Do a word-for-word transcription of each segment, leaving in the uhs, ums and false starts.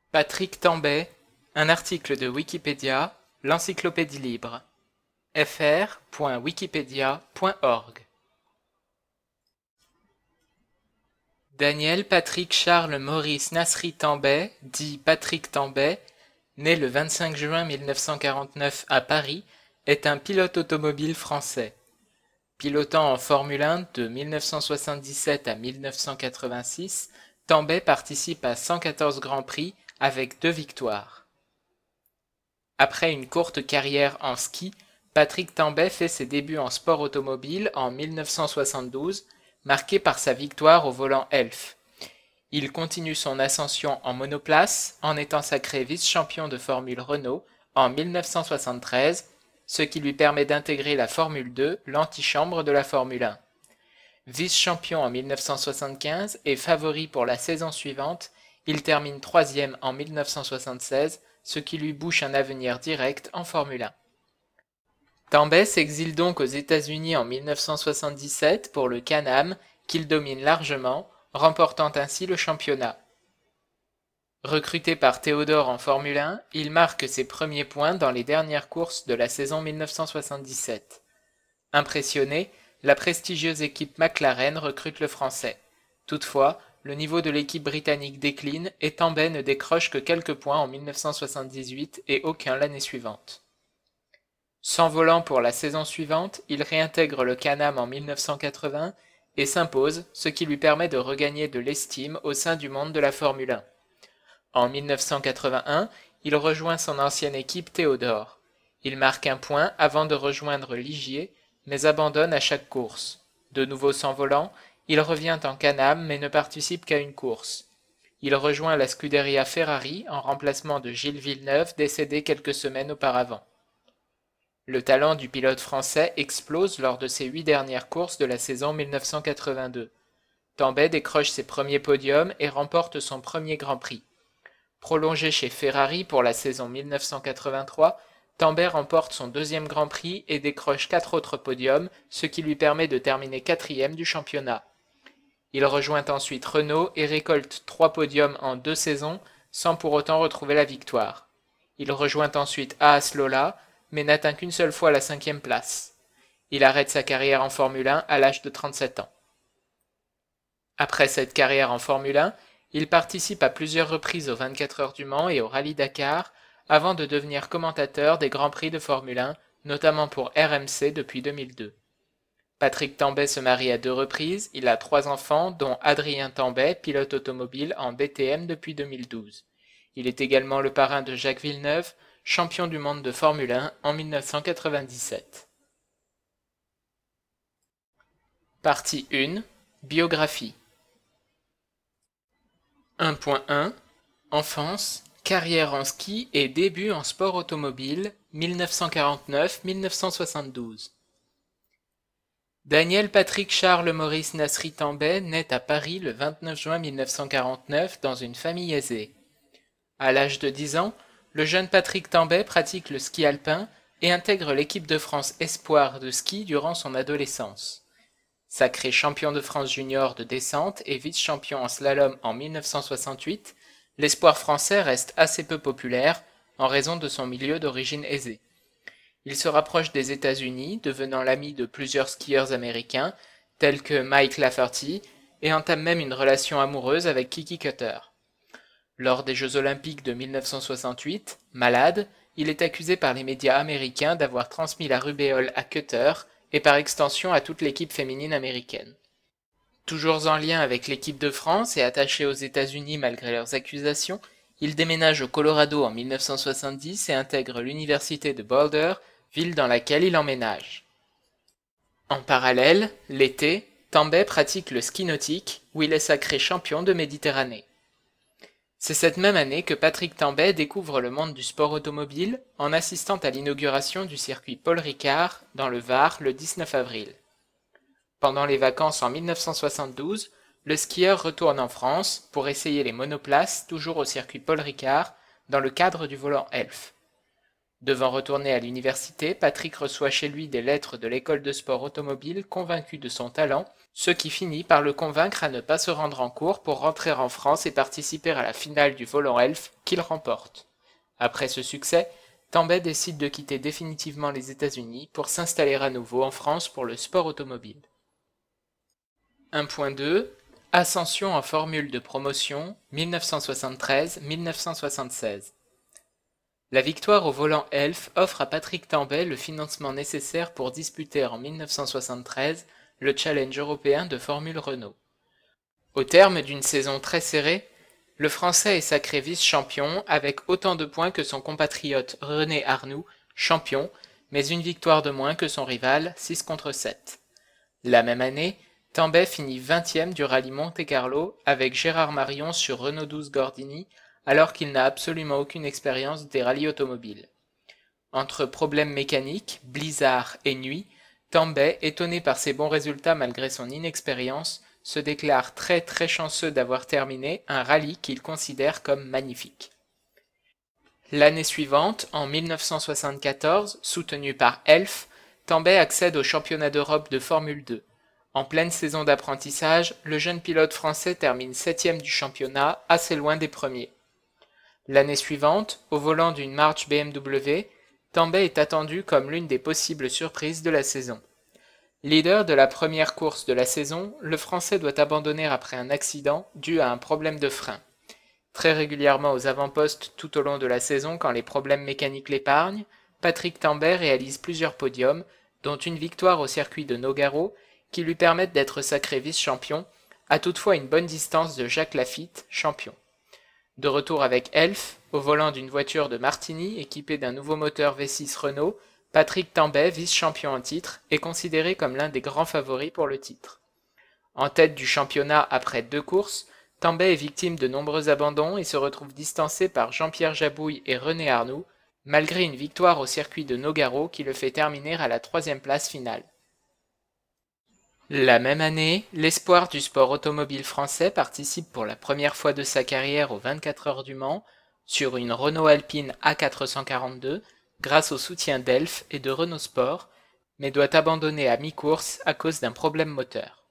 Patrick Tambay, un article de Wikipédia, l'Encyclopédie libre, f r point wikipedia point org. Daniel Patrick Charles Maurice Nasri Tambay, dit Patrick Tambay, né le vingt-cinq juin mille neuf cent quarante-neuf à Paris, est un pilote automobile français. Pilotant en Formule un de mille neuf cent soixante-dix-sept à mille neuf cent quatre-vingt-six, Tambay participe à cent quatorze grands prix avec deux victoires. Après une courte carrière en ski, Patrick Tambay fait ses débuts en sport automobile en mille neuf cent soixante-douze, marqué par sa victoire au volant Elf. Il continue son ascension en monoplace en étant sacré vice-champion de Formule Renault en mille neuf cent soixante-treize, ce qui lui permet d'intégrer la Formule deux, l'antichambre de la Formule un. Vice-champion en mille neuf cent soixante-quinze et favori pour la saison suivante, il termine troisième en mille neuf cent soixante-seize, ce qui lui bouche un avenir direct en Formule un. Tambay s'exile donc aux États-Unis en mille neuf cent soixante-dix-sept pour le Can-Am, qu'il domine largement, remportant ainsi le championnat. Recruté par Theodore en Formule un, il marque ses premiers points dans les dernières courses de la saison mille neuf cent soixante-dix-sept. Impressionné, la prestigieuse équipe McLaren recrute le Français. Toutefois, le niveau de l'équipe britannique décline et Tambay ne décroche que quelques points en mille neuf cent soixante-dix-huit et aucun l'année suivante. S'envolant pour la saison suivante, il réintègre le Can-Am en mille neuf cent quatre-vingts et s'impose, ce qui lui permet de regagner de l'estime au sein du monde de la Formule un. En mille neuf cent quatre-vingt-un, il rejoint son ancienne équipe Theodore. Il marque un point avant de rejoindre Ligier, mais abandonne à chaque course. De nouveau s'envolant, il revient en Can-Am mais ne participe qu'à une course. Il rejoint la Scuderia Ferrari en remplacement de Gilles Villeneuve, décédé quelques semaines auparavant. Le talent du pilote français explose lors de ses huit dernières courses de la saison mille neuf cent quatre-vingt-deux. Tambay décroche ses premiers podiums et remporte son premier Grand Prix. Prolongé chez Ferrari pour la saison mille neuf cent quatre-vingt-trois, Tambay remporte son deuxième Grand Prix et décroche quatre autres podiums, ce qui lui permet de terminer quatrième du championnat. Il rejoint ensuite Renault et récolte trois podiums en deux saisons, sans pour autant retrouver la victoire. Il rejoint ensuite Haas Lola, mais n'atteint qu'une seule fois la cinquième place. Il arrête sa carrière en Formule un à l'âge de trente-sept ans. Après cette carrière en Formule un, il participe à plusieurs reprises aux vingt-quatre heures du Mans et au Rallye Dakar, avant de devenir commentateur des Grands Prix de Formule un, notamment pour R M C depuis deux mille deux. Patrick Tambay se marie à deux reprises, il a trois enfants, dont Adrien Tambay, pilote automobile en D T M depuis deux mille douze. Il est également le parrain de Jacques Villeneuve, champion du monde de Formule un en mille neuf cent quatre-vingt-dix-sept. Partie un. Biographie. un point un. Enfance, carrière en ski et début en sport automobile mille neuf cent quarante-neuf à mille neuf cent soixante-douze. Daniel Patrick Charles Maurice Nasri Tambay naît à Paris le vingt-neuf juin mille neuf cent quarante-neuf dans une famille aisée. À l'âge de dix ans, le jeune Patrick Tambay pratique le ski alpin et intègre l'équipe de France espoir de ski durant son adolescence. Sacré champion de France junior de descente et vice-champion en slalom en mille neuf cent soixante-huit, l'espoir français reste assez peu populaire en raison de son milieu d'origine aisée. Il se rapproche des États-Unis, devenant l'ami de plusieurs skieurs américains, tels que Mike Lafferty, et entame même une relation amoureuse avec Kiki Cutter. Lors des Jeux olympiques de mille neuf cent soixante-huit, malade, il est accusé par les médias américains d'avoir transmis la rubéole à Cutter et par extension à toute l'équipe féminine américaine. Toujours en lien avec l'équipe de France et attaché aux États-Unis malgré leurs accusations, il déménage au Colorado en mille neuf cent soixante-dix et intègre l'université de Boulder, ville dans laquelle il emménage. En parallèle, l'été, Tambay pratique le ski nautique, où il est sacré champion de Méditerranée. C'est cette même année que Patrick Tambay découvre le monde du sport automobile en assistant à l'inauguration du circuit Paul Ricard dans le Var le dix-neuf avril. Pendant les vacances en mille neuf cent soixante-douze, le skieur retourne en France pour essayer les monoplaces toujours au circuit Paul Ricard dans le cadre du volant Elf. Devant retourner à l'université, Patrick reçoit chez lui des lettres de l'école de sport automobile convaincu de son talent, ce qui finit par le convaincre à ne pas se rendre en cours pour rentrer en France et participer à la finale du volant Elf qu'il remporte. Après ce succès, Tambay décide de quitter définitivement les États-Unis pour s'installer à nouveau en France pour le sport automobile. un point deux Ascension en formule de promotion mille neuf cent soixante-treize à mille neuf cent soixante-seize. La victoire au volant Elf offre à Patrick Tambay le financement nécessaire pour disputer en mille neuf cent soixante-treize le Challenge européen de Formule Renault. Au terme d'une saison très serrée, le Français est sacré vice-champion avec autant de points que son compatriote René Arnoux, champion, mais une victoire de moins que son rival, six contre sept. La même année, Tambay finit vingtième du rallye Monte-Carlo avec Gérard Marion sur Renault douze Gordini, alors qu'il n'a absolument aucune expérience des rallyes automobiles. Entre problèmes mécaniques, blizzard et nuit, Tambay, étonné par ses bons résultats malgré son inexpérience, se déclare très très chanceux d'avoir terminé un rallye qu'il considère comme magnifique. L'année suivante, en mille neuf cent soixante-quatorze, soutenu par Elf, Tambay accède au championnat d'Europe de Formule deux. En pleine saison d'apprentissage, le jeune pilote français termine septième du championnat, assez loin des premiers. L'année suivante, au volant d'une March B M W, Tambay est attendu comme l'une des possibles surprises de la saison. Leader de la première course de la saison, le Français doit abandonner après un accident dû à un problème de frein. Très régulièrement aux avant-postes tout au long de la saison quand les problèmes mécaniques l'épargnent, Patrick Tambay réalise plusieurs podiums, dont une victoire au circuit de Nogaro, qui lui permettent d'être sacré vice-champion, à toutefois une bonne distance de Jacques Laffite, champion. De retour avec Elf, au volant d'une voiture de Martini équipée d'un nouveau moteur V six Renault, Patrick Tambay, vice-champion en titre, est considéré comme l'un des grands favoris pour le titre. En tête du championnat après deux courses, Tambay est victime de nombreux abandons et se retrouve distancé par Jean-Pierre Jabouille et René Arnoux, malgré une victoire au circuit de Nogaro qui le fait terminer à la troisième place finale. La même année, l'espoir du sport automobile français participe pour la première fois de sa carrière aux vingt-quatre heures du Mans sur une Renault Alpine A quatre cent quarante-deux grâce au soutien d'Elf et de Renault Sport, mais doit abandonner à mi-course à cause d'un problème moteur.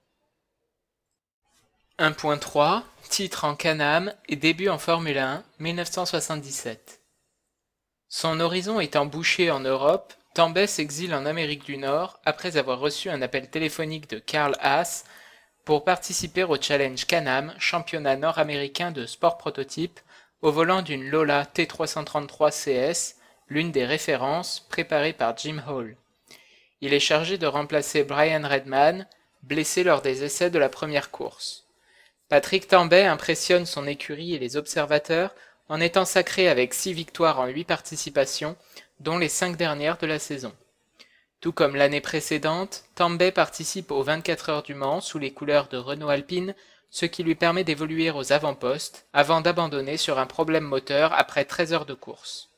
un point trois Titre en Can-Am et début en Formule un mille neuf cent soixante-dix-sept. Son horizon étant bouché en Europe, Tambay s'exile en Amérique du Nord après avoir reçu un appel téléphonique de Carl Haas pour participer au Challenge Can-Am, championnat nord-américain de sport prototype, au volant d'une Lola T trois cent trente-trois C S, l'une des références, préparée par Jim Hall. Il est chargé de remplacer Brian Redman, blessé lors des essais de la première course. Patrick Tambay impressionne son écurie et les observateurs en étant sacré avec six victoires en huit participations, dont les cinq dernières de la saison. Tout comme l'année précédente, Tambay participe aux vingt-quatre heures du Mans sous les couleurs de Renault Alpine, ce qui lui permet d'évoluer aux avant-postes, avant d'abandonner sur un problème moteur après treize heures de course.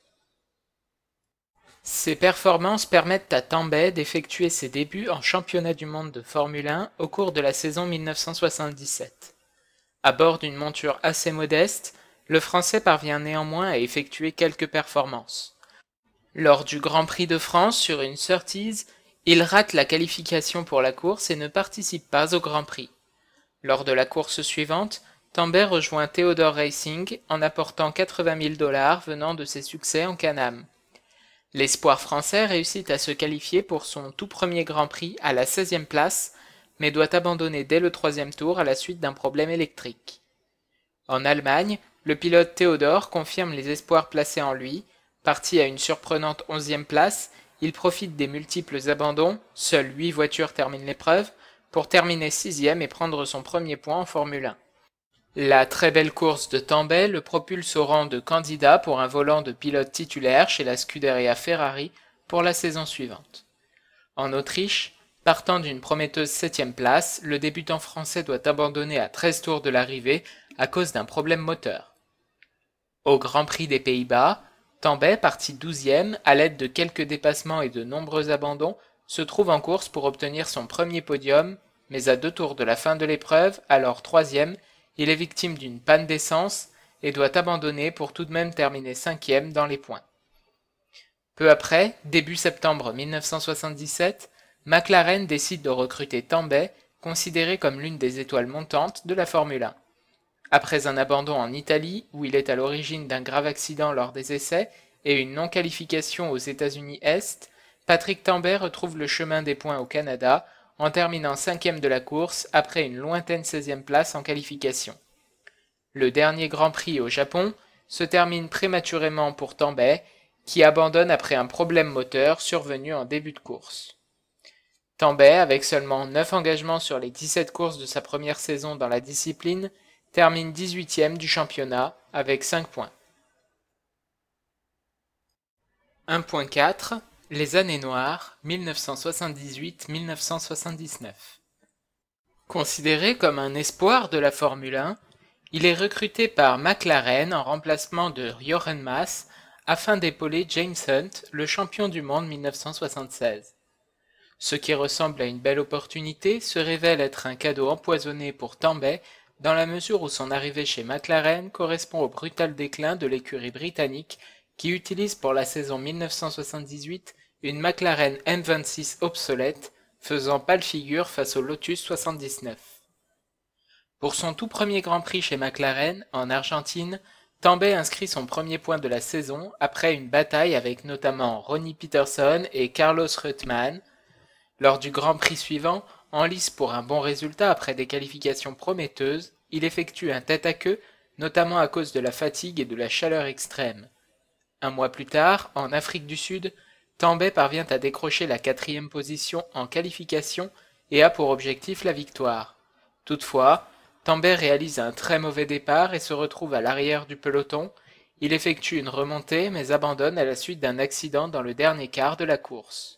Ces performances permettent à Tambay d'effectuer ses débuts en championnat du monde de Formule un au cours de la saison mille neuf cent soixante-dix-sept. À bord d'une monture assez modeste, le Français parvient néanmoins à effectuer quelques performances. Lors du Grand Prix de France sur une Surtees, il rate la qualification pour la course et ne participe pas au Grand Prix. Lors de la course suivante, Tambay rejoint Theodore Racing en apportant quatre-vingt mille dollars venant de ses succès en Can-Am. L'espoir français réussit à se qualifier pour son tout premier Grand Prix à la seizième place, mais doit abandonner dès le troisième tour à la suite d'un problème électrique. En Allemagne, le pilote Theodore confirme les espoirs placés en lui. Parti à une surprenante onzième place, il profite des multiples abandons, seules huit voitures terminent l'épreuve, pour terminer sixième et prendre son premier point en Formule un. La très belle course de Tambay le propulse au rang de candidat pour un volant de pilote titulaire chez la Scuderia Ferrari pour la saison suivante. En Autriche, partant d'une prometteuse septième place, le débutant français doit abandonner à treize tours de l'arrivée à cause d'un problème moteur. Au Grand Prix des Pays-Bas, Tambay, parti douzième, à l'aide de quelques dépassements et de nombreux abandons, se trouve en course pour obtenir son premier podium, mais à deux tours de la fin de l'épreuve, alors troisième, il est victime d'une panne d'essence et doit abandonner pour tout de même terminer cinquième dans les points. Peu après, début septembre mille neuf cent soixante-dix-sept, McLaren décide de recruter Tambay, considéré comme l'une des étoiles montantes de la Formule un. Après un abandon en Italie, où il est à l'origine d'un grave accident lors des essais, et une non-qualification aux États-Unis Est, Patrick Tambay retrouve le chemin des points au Canada, en terminant cinquième de la course après une lointaine seizième place en qualification. Le dernier Grand Prix au Japon se termine prématurément pour Tambay, qui abandonne après un problème moteur survenu en début de course. Tambay, avec seulement neuf engagements sur les dix-sept courses de sa première saison dans la discipline, termine dix-huitième du championnat avec cinq points. un point quatre. Les années noires, mille neuf cent soixante-dix-huit à mille neuf cent soixante-dix-neuf. Considéré comme un espoir de la Formule un, il est recruté par McLaren en remplacement de Jochen Mass afin d'épauler James Hunt, le champion du monde mille neuf cent soixante-seize. Ce qui ressemble à une belle opportunité se révèle être un cadeau empoisonné pour Tambay, dans la mesure où son arrivée chez McLaren correspond au brutal déclin de l'écurie britannique qui utilise pour la saison mille neuf cent soixante-dix-huit une McLaren M vingt-six obsolète, faisant pâle figure face au Lotus soixante-dix-neuf. Pour son tout premier Grand Prix chez McLaren, en Argentine, Tambay inscrit son premier point de la saison après une bataille avec notamment Ronnie Peterson et Carlos Reutemann. Lors du Grand Prix suivant, en lice pour un bon résultat après des qualifications prometteuses, il effectue un tête-à-queue, notamment à cause de la fatigue et de la chaleur extrême. Un mois plus tard, en Afrique du Sud, Tambay parvient à décrocher la quatrième position en qualification et a pour objectif la victoire. Toutefois, Tambay réalise un très mauvais départ et se retrouve à l'arrière du peloton. Il effectue une remontée mais abandonne à la suite d'un accident dans le dernier quart de la course.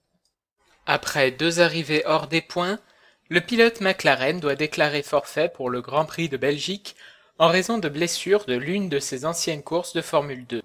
Après deux arrivées hors des points, le pilote McLaren doit déclarer forfait pour le Grand Prix de Belgique en raison de blessures de l'une de ses anciennes courses de Formule deux.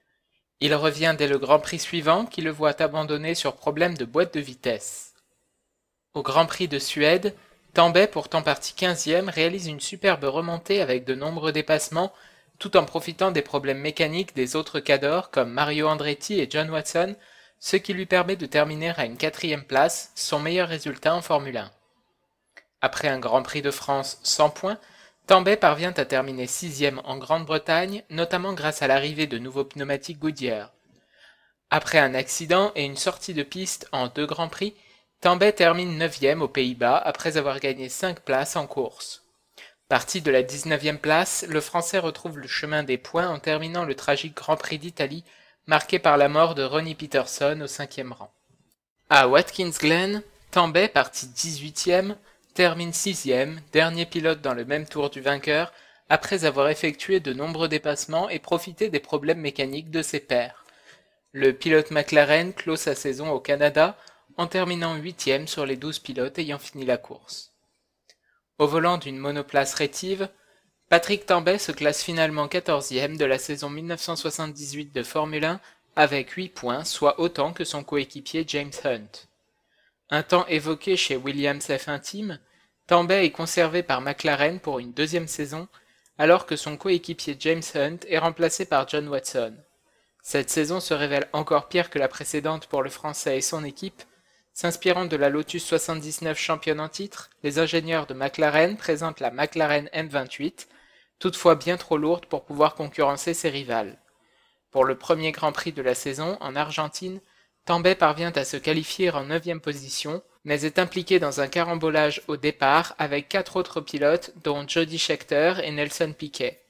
Il revient dès le Grand Prix suivant qui le voit abandonner sur problème de boîte de vitesse. Au Grand Prix de Suède, Tambay, pourtant parti quinzième, réalise une superbe remontée avec de nombreux dépassements, tout en profitant des problèmes mécaniques des autres cadors comme Mario Andretti et John Watson, ce qui lui permet de terminer à une quatrième place, son meilleur résultat en Formule un. Après un Grand Prix de France sans points, Tambay parvient à terminer sixième en Grande-Bretagne, notamment grâce à l'arrivée de nouveaux pneumatiques Goodyear. Après un accident et une sortie de piste en deux Grands Prix, Tambay termine neuvième aux Pays-Bas après avoir gagné cinq places en course. Parti de la dix-neuvième place, le Français retrouve le chemin des points en terminant le tragique Grand Prix d'Italie, marqué par la mort de Ronnie Peterson au cinquième rang. À Watkins Glen, Tambay, parti dix-huitième, termine sixième, dernier pilote dans le même tour du vainqueur, après avoir effectué de nombreux dépassements et profité des problèmes mécaniques de ses pairs. Le pilote McLaren clôt sa saison au Canada en terminant huitième sur les douze pilotes ayant fini la course. Au volant d'une monoplace rétive, Patrick Tambay se classe finalement quatorzième de la saison mille neuf cent soixante-dix-huit de Formule un avec huit points, soit autant que son coéquipier James Hunt. Un temps évoqué chez Williams F un Team, Tambay est conservé par McLaren pour une deuxième saison, alors que son coéquipier James Hunt est remplacé par John Watson. Cette saison se révèle encore pire que la précédente pour le Français et son équipe. S'inspirant de la Lotus soixante-dix-neuf championne en titre, les ingénieurs de McLaren présentent la McLaren M vingt-huit, toutefois bien trop lourde pour pouvoir concurrencer ses rivales. Pour le premier Grand Prix de la saison, en Argentine, Tambay parvient à se qualifier en neuvième position, mais est impliqué dans un carambolage au départ avec quatre autres pilotes dont Jody Scheckter et Nelson Piquet.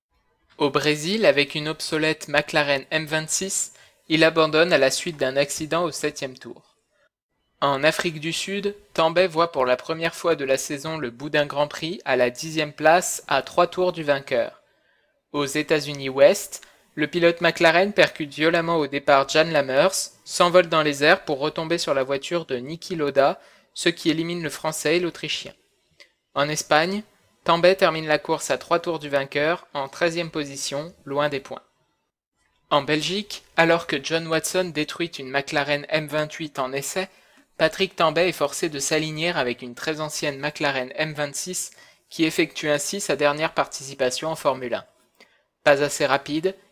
Au Brésil, avec une obsolète McLaren M vingt-six, il abandonne à la suite d'un accident au septième tour. En Afrique du Sud, Tambay voit pour la première fois de la saison le bout d'un Grand Prix à la dixième place à trois tours du vainqueur. Aux États-Unis Ouest, le pilote McLaren percute violemment au départ Jan Lammers, s'envole dans les airs pour retomber sur la voiture de Niki Lauda, ce qui élimine le Français et l'Autrichien. En Espagne, Tambay termine la course à trois tours du vainqueur, en treizième position, loin des points. En Belgique, alors que John Watson détruit une McLaren M vingt-huit en essai, Patrick Tambay est forcé de s'aligner avec une très ancienne McLaren M vingt-six qui effectue ainsi sa dernière participation en Formule un. Pas assez rapide,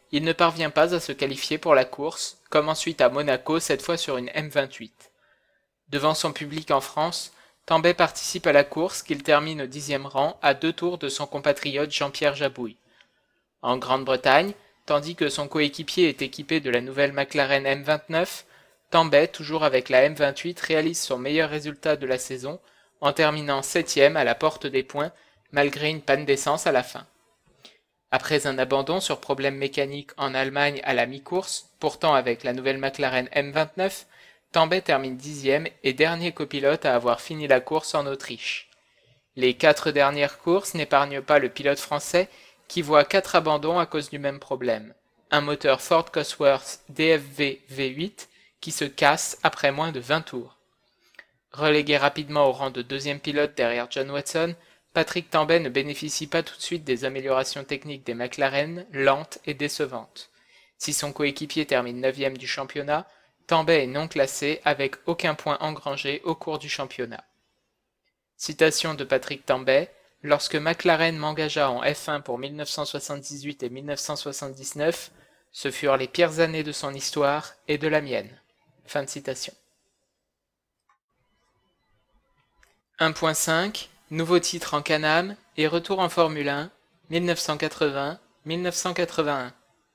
il ne parvient pas à se qualifier pour la course, comme ensuite à Monaco, cette fois sur une M vingt-huit. Devant son public en France, Tambay participe à la course qu'il termine au dixième rang à deux tours de son compatriote Jean-Pierre Jabouille. En Grande-Bretagne, tandis que son coéquipier est équipé de la nouvelle McLaren M vingt-neuf, Tambay, toujours avec la M vingt-huit, réalise son meilleur résultat de la saison en terminant septième à la porte des points malgré une panne d'essence à la fin. Après un abandon sur problème mécanique en Allemagne à la mi-course, pourtant avec la nouvelle McLaren M vingt-neuf, Tambay termine dixième et dernier copilote à avoir fini la course en Autriche. Les quatre dernières courses n'épargnent pas le pilote français qui voit quatre abandons à cause du même problème. Un moteur Ford Cosworth D F V V huit qui se casse après moins de vingt tours. Relégué rapidement au rang de deuxième pilote derrière John Watson, Patrick Tambay ne bénéficie pas tout de suite des améliorations techniques des McLaren, lentes et décevantes. Si son coéquipier termine neuvième du championnat, Tambay est non classé avec aucun point engrangé au cours du championnat. Citation de Patrick Tambay: « Lorsque McLaren m'engagea en F un pour mille neuf cent soixante-dix-huit et mille neuf cent soixante-dix-neuf, ce furent les pires années de son histoire et de la mienne. » Fin de citation. un point cinq Nouveau titre en Can-Am et retour en Formule un, mille neuf cent quatre-vingts à mille neuf cent quatre-vingt-un.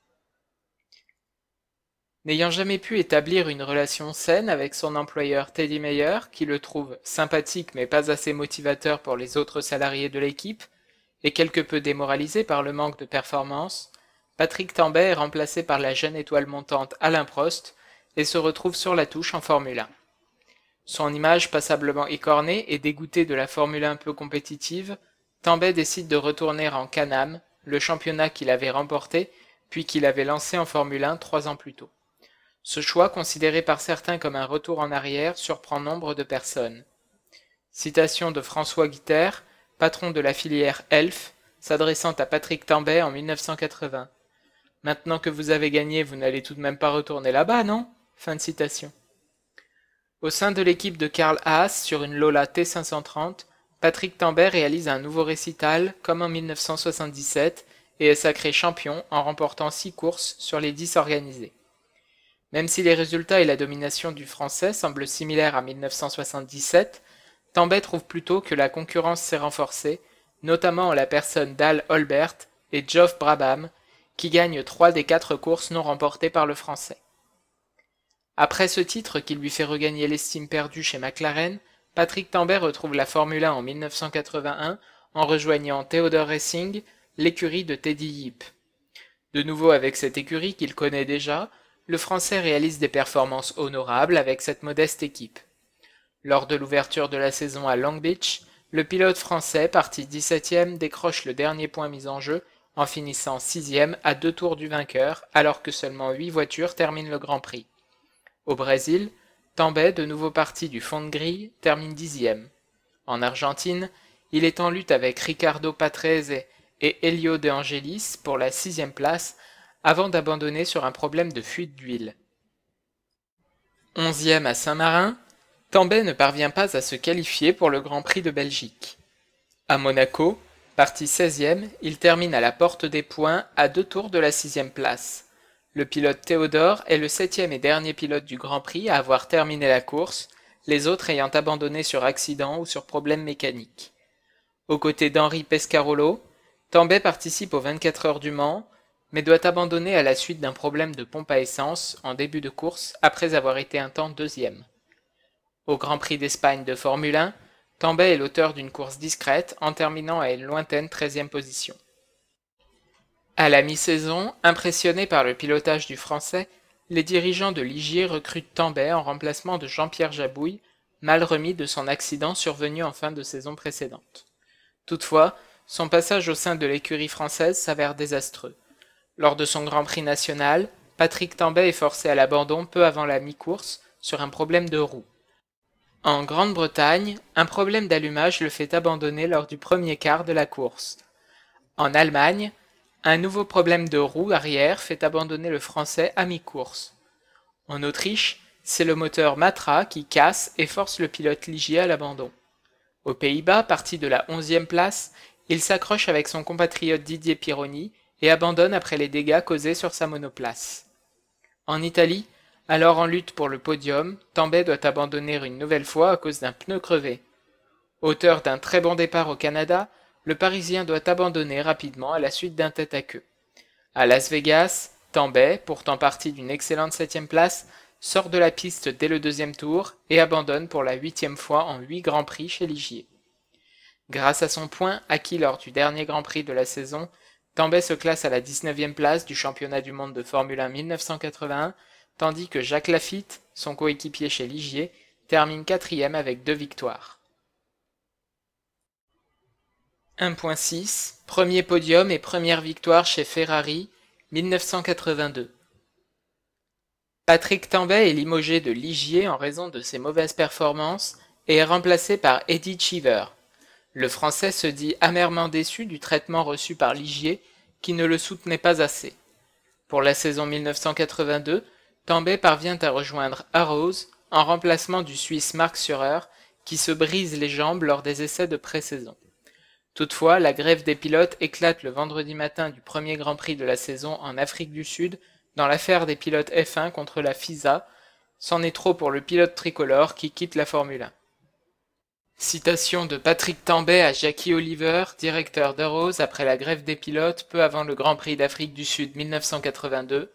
N'ayant jamais pu établir une relation saine avec son employeur Teddy Mayer, qui le trouve sympathique mais pas assez motivateur pour les autres salariés de l'équipe, et quelque peu démoralisé par le manque de performance, Patrick Tambay est remplacé par la jeune étoile montante Alain Prost et se retrouve sur la touche en Formule un. Son image passablement écornée et dégoûté de la Formule un peu compétitive, Tambay décide de retourner en Can-Am, le championnat qu'il avait remporté puis qu'il avait lancé en Formule un trois ans plus tôt. Ce choix, considéré par certains comme un retour en arrière, surprend nombre de personnes. Citation de François Guiter, patron de la filière Elf, s'adressant à Patrick Tambay en mille neuf cent quatre-vingts. « Maintenant que vous avez gagné, vous n'allez tout de même pas retourner là-bas, non ?» Fin de citation. Au sein de l'équipe de Karl Haas sur une Lola T cinq cent trente, Patrick Tambay réalise un nouveau récital comme en mille neuf cent soixante-dix-sept et est sacré champion en remportant six courses sur les dix organisées. Même si les résultats et la domination du Français semblent similaires à mille neuf cent soixante-dix-sept, Tambay trouve plutôt que la concurrence s'est renforcée, notamment en la personne d'Al Holbert et Geoff Brabham, qui gagnent trois des quatre courses non remportées par le Français. Après ce titre qui lui fait regagner l'estime perdue chez McLaren, Patrick Tambay retrouve la Formule un en mille neuf cent quatre-vingt-un en rejoignant Theodore Racing, l'écurie de Teddy Yip. De nouveau avec cette écurie qu'il connaît déjà, le Français réalise des performances honorables avec cette modeste équipe. Lors de l'ouverture de la saison à Long Beach, le pilote français, parti dix-septième, décroche le dernier point mis en jeu en finissant sixième à deux tours du vainqueur alors que seulement huit voitures terminent le Grand Prix. Au Brésil, Tambay, de nouveau parti du fond de grille, termine dixième. En Argentine, il est en lutte avec Ricardo Patrese et Helio De Angelis pour la sixième place avant d'abandonner sur un problème de fuite d'huile. Onzième à Saint-Marin, Tambay ne parvient pas à se qualifier pour le Grand Prix de Belgique. À Monaco, parti seizième, il termine à la porte des points à deux tours de la sixième place. Le pilote Théodore est le septième et dernier pilote du Grand Prix à avoir terminé la course, les autres ayant abandonné sur accident ou sur problème mécanique. Aux côtés d'Henri Pescarolo, Tambay participe aux vingt-quatre heures du Mans, mais doit abandonner à la suite d'un problème de pompe à essence en début de course après avoir été un temps deuxième. Au Grand Prix d'Espagne de Formule un, Tambay est l'auteur d'une course discrète en terminant à une lointaine treizième position. À la mi-saison, impressionnés par le pilotage du Français, les dirigeants de Ligier recrutent Tambay en remplacement de Jean-Pierre Jabouille, mal remis de son accident survenu en fin de saison précédente. Toutefois, son passage au sein de l'écurie française s'avère désastreux. Lors de son Grand Prix national, Patrick Tambay est forcé à l'abandon peu avant la mi-course sur un problème de roue. En Grande-Bretagne, un problème d'allumage le fait abandonner lors du premier quart de la course. En Allemagne, un nouveau problème de roue arrière fait abandonner le Français à mi-course. En Autriche, c'est le moteur Matra qui casse et force le pilote Ligier à l'abandon. Aux Pays-Bas, parti de la onzième place, il s'accroche avec son compatriote Didier Pironi et abandonne après les dégâts causés sur sa monoplace. En Italie, alors en lutte pour le podium, Tambay doit abandonner une nouvelle fois à cause d'un pneu crevé. Auteur d'un très bon départ au Canada, le Parisien doit abandonner rapidement à la suite d'un tête-à-queue. À Las Vegas, Tambay, pourtant parti d'une excellente septième place, sort de la piste dès le deuxième tour et abandonne pour la huitième fois en huit Grands Prix chez Ligier. Grâce à son point acquis lors du dernier Grand Prix de la saison, Tambay se classe à la dix-neuvième place du championnat du monde de Formule un mille neuf cent quatre-vingt-un, tandis que Jacques Laffite, son coéquipier chez Ligier, termine quatrième avec deux victoires. un point six. Premier podium et première victoire chez Ferrari, mille neuf cent quatre-vingt-deux. Patrick Tambay est limogé de Ligier en raison de ses mauvaises performances et est remplacé par Eddie Cheever. Le Français se dit amèrement déçu du traitement reçu par Ligier, qui ne le soutenait pas assez. Pour la saison mille neuf cent quatre-vingt-deux, Tambay parvient à rejoindre Arrows en remplacement du Suisse Marc Surer, qui se brise les jambes lors des essais de pré-saison. Toutefois, la grève des pilotes éclate le vendredi matin du premier Grand Prix de la saison en Afrique du Sud, dans l'affaire des pilotes F un contre la FISA. C'en est trop pour le pilote tricolore qui quitte la Formule un. Citation de Patrick Tambay à Jackie Oliver, directeur d'Arrows après la grève des pilotes peu avant le Grand Prix d'Afrique du Sud mille neuf cent quatre-vingt-deux.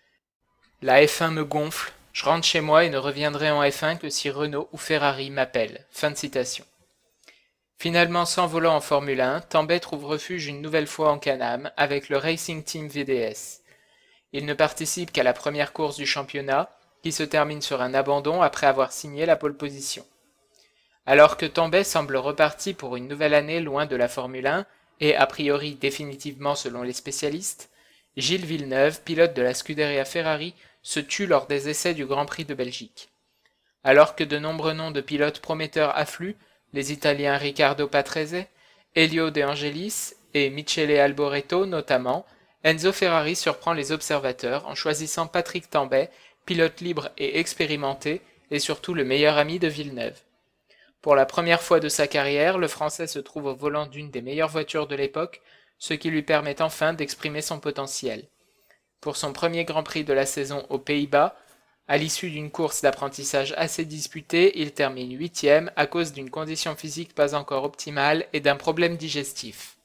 La F un me gonfle, je rentre chez moi et ne reviendrai en F un que si Renault ou Ferrari m'appellent. Fin de citation. Finalement s'envolant en Formule un, Tambay trouve refuge une nouvelle fois en Can-Am avec le Racing Team V D S. Il ne participe qu'à la première course du championnat, qui se termine sur un abandon après avoir signé la pole position. Alors que Tambay semble reparti pour une nouvelle année loin de la Formule un, et a priori définitivement selon les spécialistes, Gilles Villeneuve, pilote de la Scuderia Ferrari, se tue lors des essais du Grand Prix de Belgique. Alors que de nombreux noms de pilotes prometteurs affluent, les Italiens Riccardo Patrese, Elio De Angelis et Michele Alboreto notamment, Enzo Ferrari surprend les observateurs en choisissant Patrick Tambay, pilote libre et expérimenté, et surtout le meilleur ami de Villeneuve. Pour la première fois de sa carrière, le Français se trouve au volant d'une des meilleures voitures de l'époque, ce qui lui permet enfin d'exprimer son potentiel. Pour son premier Grand Prix de la saison aux Pays-Bas, à l'issue d'une course d'apprentissage assez disputée, il termine huitième à cause d'une condition physique pas encore optimale et d'un problème digestif.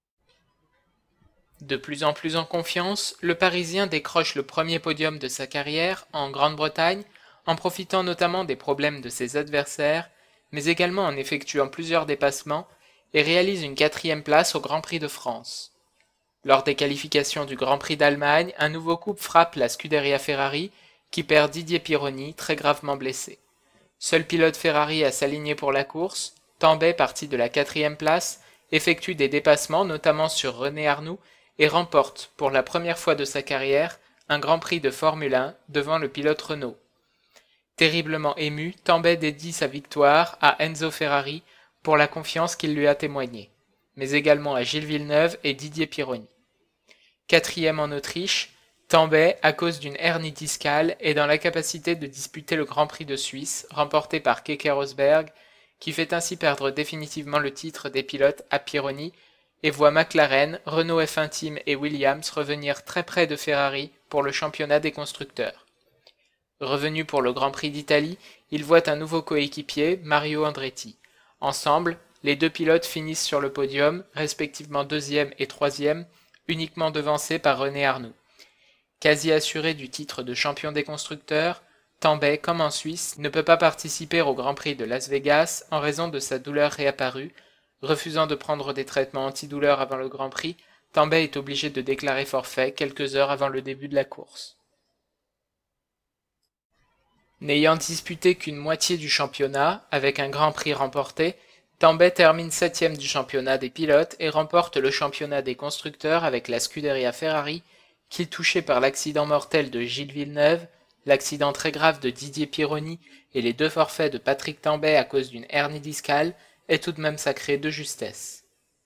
De plus en plus en confiance, le Parisien décroche le premier podium de sa carrière en Grande-Bretagne, en profitant notamment des problèmes de ses adversaires, mais également en effectuant plusieurs dépassements, et réalise une quatrième place au Grand Prix de France. Lors des qualifications du Grand Prix d'Allemagne, un nouveau coup frappe la Scuderia Ferrari, qui perd Didier Pironi, très gravement blessé. Seul pilote Ferrari à s'aligner pour la course, Tambay, parti de la quatrième place, effectue des dépassements notamment sur René Arnoux et remporte, pour la première fois de sa carrière, un Grand Prix de Formule un devant le pilote Renault. Terriblement ému, Tambay dédie sa victoire à Enzo Ferrari pour la confiance qu'il lui a témoignée, mais également à Gilles Villeneuve et Didier Pironi. Quatrième en Autriche, Tambay, à cause d'une hernie discale, est dans l'incapacité de disputer le Grand Prix de Suisse, remporté par Keke Rosberg, qui fait ainsi perdre définitivement le titre des pilotes à Pironi, et voit McLaren, Renault F un Team et Williams revenir très près de Ferrari pour le championnat des constructeurs. Revenu pour le Grand Prix d'Italie, il voit un nouveau coéquipier, Mario Andretti. Ensemble, les deux pilotes finissent sur le podium, respectivement deuxième et troisième, uniquement devancés par René Arnoux. Quasi assuré du titre de champion des constructeurs, Tambay, comme en Suisse, ne peut pas participer au Grand Prix de Las Vegas en raison de sa douleur réapparue. Refusant de prendre des traitements antidouleurs avant le Grand Prix, Tambay est obligé de déclarer forfait quelques heures avant le début de la course. N'ayant disputé qu'une moitié du championnat, avec un Grand Prix remporté, Tambay termine septième du championnat des pilotes et remporte le championnat des constructeurs avec la Scuderia Ferrari, qui, touché par l'accident mortel de Gilles Villeneuve, l'accident très grave de Didier Pironi et les deux forfaits de Patrick Tambay à cause d'une hernie discale, est tout de même sacré de justesse.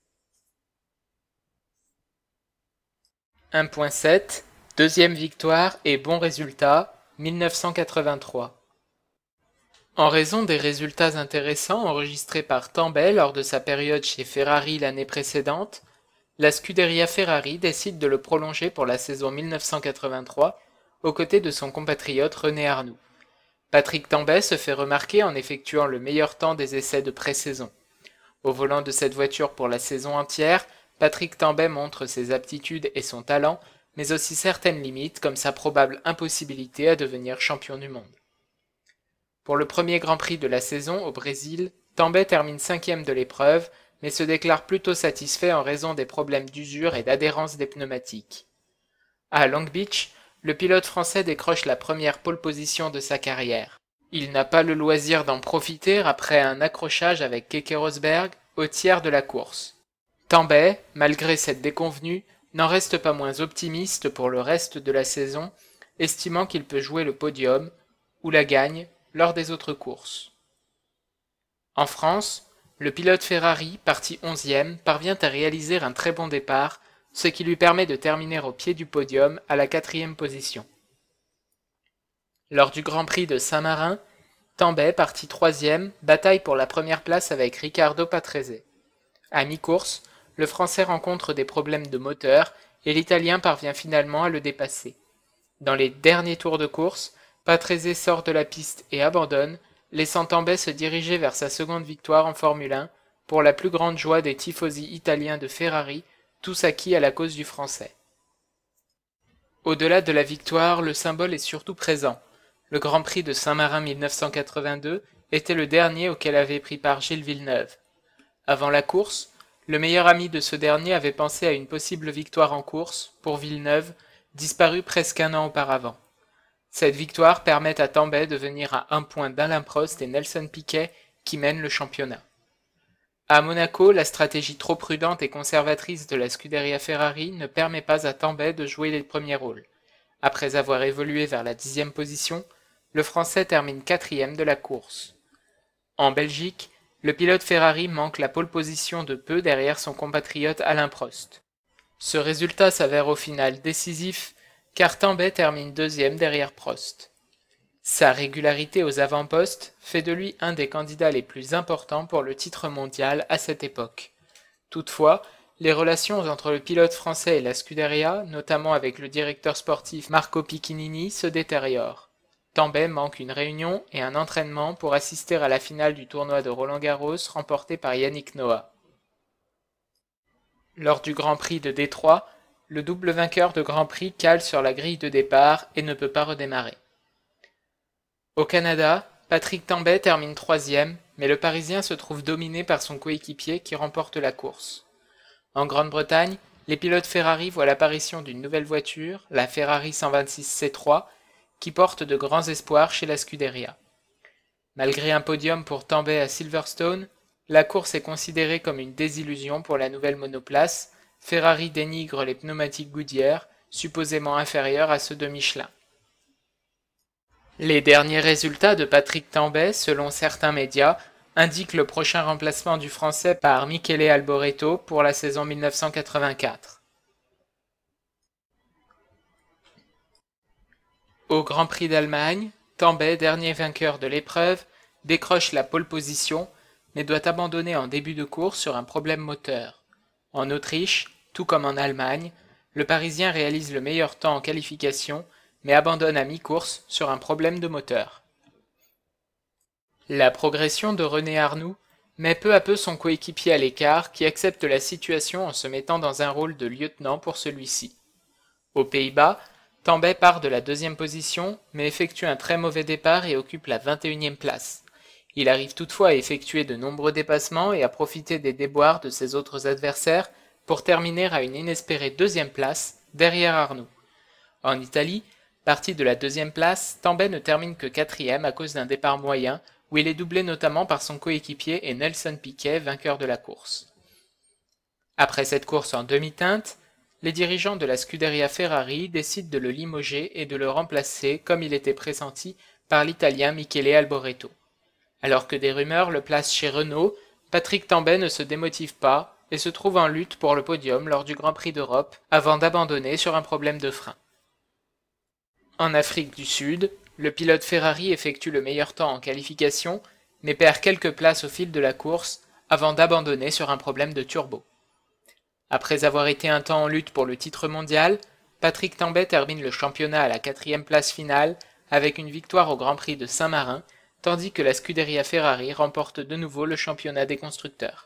un point sept. Deuxième victoire et bon résultat, mille neuf cent quatre-vingt-trois. En raison des résultats intéressants enregistrés par Tambay lors de sa période chez Ferrari l'année précédente, la Scuderia Ferrari décide de le prolonger pour la saison mille neuf cent quatre-vingt-trois, aux côtés de son compatriote René Arnoux. Patrick Tambay se fait remarquer en effectuant le meilleur temps des essais de pré-saison. Au volant de cette voiture pour la saison entière, Patrick Tambay montre ses aptitudes et son talent, mais aussi certaines limites comme sa probable impossibilité à devenir champion du monde. Pour le premier Grand Prix de la saison au Brésil, Tambay termine cinquième de l'épreuve, mais se déclare plutôt satisfait en raison des problèmes d'usure et d'adhérence des pneumatiques. À Long Beach, le pilote français décroche la première pole position de sa carrière. Il n'a pas le loisir d'en profiter après un accrochage avec Keke Rosberg au tiers de la course. Tambay, malgré cette déconvenue, n'en reste pas moins optimiste pour le reste de la saison, estimant qu'il peut jouer le podium, ou la gagne, lors des autres courses. En France, le pilote Ferrari, parti onzième, parvient à réaliser un très bon départ, ce qui lui permet de terminer au pied du podium à la quatrième position. Lors du Grand Prix de Saint-Marin, Tambay, parti troisième, bataille pour la première place avec Riccardo Patrese. À mi-course, le Français rencontre des problèmes de moteur et l'Italien parvient finalement à le dépasser. Dans les derniers tours de course, Patrese sort de la piste et abandonne, laissant Tambay se diriger vers sa seconde victoire en Formule un, pour la plus grande joie des tifosi italiens de Ferrari, tous acquis à la cause du Français. Au-delà de la victoire, le symbole est surtout présent. Le Grand Prix de Saint-Marin mille neuf cent quatre-vingt-deux était le dernier auquel avait pris part Gilles Villeneuve. Avant la course, le meilleur ami de ce dernier avait pensé à une possible victoire en course, pour Villeneuve, disparu presque un an auparavant. Cette victoire permet à Tambay de venir à un point d'Alain Prost et Nelson Piquet qui mènent le championnat. À Monaco, la stratégie trop prudente et conservatrice de la Scuderia Ferrari ne permet pas à Tambay de jouer les premiers rôles. Après avoir évolué vers la dixième position, le Français termine quatrième de la course. En Belgique, le pilote Ferrari manque la pole position de peu derrière son compatriote Alain Prost. Ce résultat s'avère au final décisif, car Tambay termine deuxième derrière Prost. Sa régularité aux avant-postes fait de lui un des candidats les plus importants pour le titre mondial à cette époque. Toutefois, les relations entre le pilote français et la Scuderia, notamment avec le directeur sportif Marco Piccinini, se détériorent. Tambay manque une réunion et un entraînement pour assister à la finale du tournoi de Roland-Garros remporté par Yannick Noah. Lors du Grand Prix de Détroit, le double vainqueur de Grand Prix cale sur la grille de départ et ne peut pas redémarrer. Au Canada, Patrick Tambay termine troisième, mais le Parisien se trouve dominé par son coéquipier qui remporte la course. En Grande-Bretagne, les pilotes Ferrari voient l'apparition d'une nouvelle voiture, la Ferrari cent vingt-six C trois, qui porte de grands espoirs chez la Scuderia. Malgré un podium pour Tambay à Silverstone, la course est considérée comme une désillusion pour la nouvelle monoplace. Ferrari dénigre les pneumatiques Goodyear, supposément inférieurs à ceux de Michelin. Les derniers résultats de Patrick Tambay, selon certains médias, indiquent le prochain remplacement du Français par Michele Alboreto pour la saison mille neuf cent quatre-vingt-quatre. Au Grand Prix d'Allemagne, Tambay, dernier vainqueur de l'épreuve, décroche la pole position, mais doit abandonner en début de course sur un problème moteur. En Autriche, tout comme en Allemagne, le Parisien réalise le meilleur temps en qualification, mais abandonne à mi-course sur un problème de moteur. La progression de René Arnoux met peu à peu son coéquipier à l'écart qui accepte la situation en se mettant dans un rôle de lieutenant pour celui-ci. Aux Pays-Bas, Tambay part de la deuxième position, mais effectue un très mauvais départ et occupe la vingt et unième place. Il arrive toutefois à effectuer de nombreux dépassements et à profiter des déboires de ses autres adversaires pour terminer à une inespérée deuxième place, derrière Arnoux. En Italie, parti de la deuxième place, Tambay ne termine que quatrième à cause d'un départ moyen, où il est doublé notamment par son coéquipier et Nelson Piquet, vainqueur de la course. Après cette course en demi-teinte, les dirigeants de la Scuderia Ferrari décident de le limoger et de le remplacer, comme il était pressenti, par l'Italien Michele Alboreto. Alors que des rumeurs le placent chez Renault, Patrick Tambay ne se démotive pas et se trouve en lutte pour le podium lors du Grand Prix d'Europe, avant d'abandonner sur un problème de frein. En Afrique du Sud, le pilote Ferrari effectue le meilleur temps en qualification, mais perd quelques places au fil de la course, avant d'abandonner sur un problème de turbo. Après avoir été un temps en lutte pour le titre mondial, Patrick Tambay termine le championnat à la quatrième place finale avec une victoire au Grand Prix de Saint-Marin, tandis que la Scuderia Ferrari remporte de nouveau le championnat des constructeurs.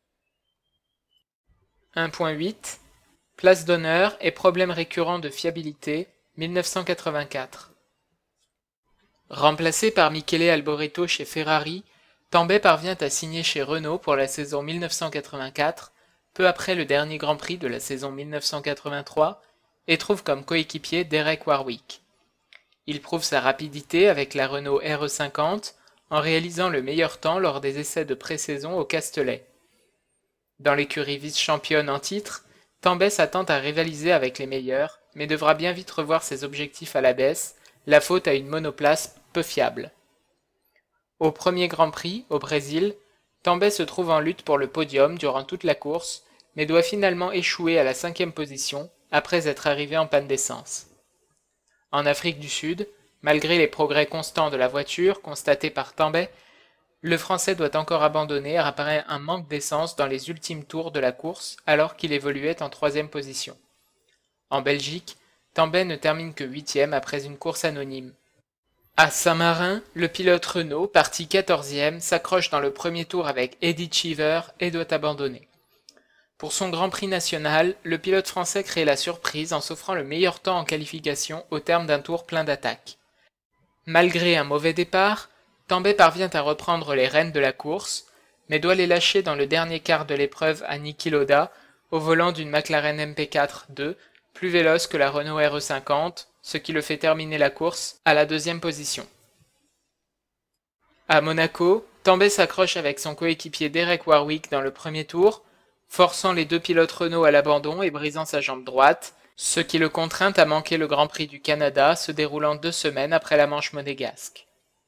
un point huit Place d'honneur et problèmes récurrents de fiabilité, mille neuf cent quatre-vingt-quatre. Remplacé par Michele Alboreto chez Ferrari, Tambay parvient à signer chez Renault pour la saison mille neuf cent quatre-vingt-quatre, peu après le dernier Grand Prix de la saison mille neuf cent quatre-vingt-trois, et trouve comme coéquipier Derek Warwick. Il prouve sa rapidité avec la Renault R E cinquante en réalisant le meilleur temps lors des essais de pré-saison au Castellet. Dans l'écurie vice-championne en titre, Tambay s'attend à rivaliser avec les meilleurs, mais devra bien vite revoir ses objectifs à la baisse, la faute à une monoplace peu fiable. Au premier Grand Prix, au Brésil, Tambay se trouve en lutte pour le podium durant toute la course, mais doit finalement échouer à la cinquième position, après être arrivé en panne d'essence. En Afrique du Sud, malgré les progrès constants de la voiture constatés par Tambay, le Français doit encore abandonner après un manque d'essence dans les ultimes tours de la course alors qu'il évoluait en troisième position. En Belgique, Tambay ne termine que huitième après une course anonyme. À Saint-Marin, le pilote Renault, parti quatorzième, s'accroche dans le premier tour avec Eddie Cheever et doit abandonner. Pour son Grand Prix national, le pilote français crée la surprise en s'offrant le meilleur temps en qualification au terme d'un tour plein d'attaques. Malgré un mauvais départ, Tambay parvient à reprendre les rênes de la course, mais doit les lâcher dans le dernier quart de l'épreuve à Niki Lauda, au volant d'une McLaren M P quatre deux, plus véloce que la Renault R E cinquante, ce qui le fait terminer la course à la deuxième position. À Monaco, Tambay s'accroche avec son coéquipier Derek Warwick dans le premier tour, forçant les deux pilotes Renault à l'abandon et brisant sa jambe droite, ce qui le contraint à manquer le Grand Prix du Canada se déroulant deux semaines après la Manche monégasque.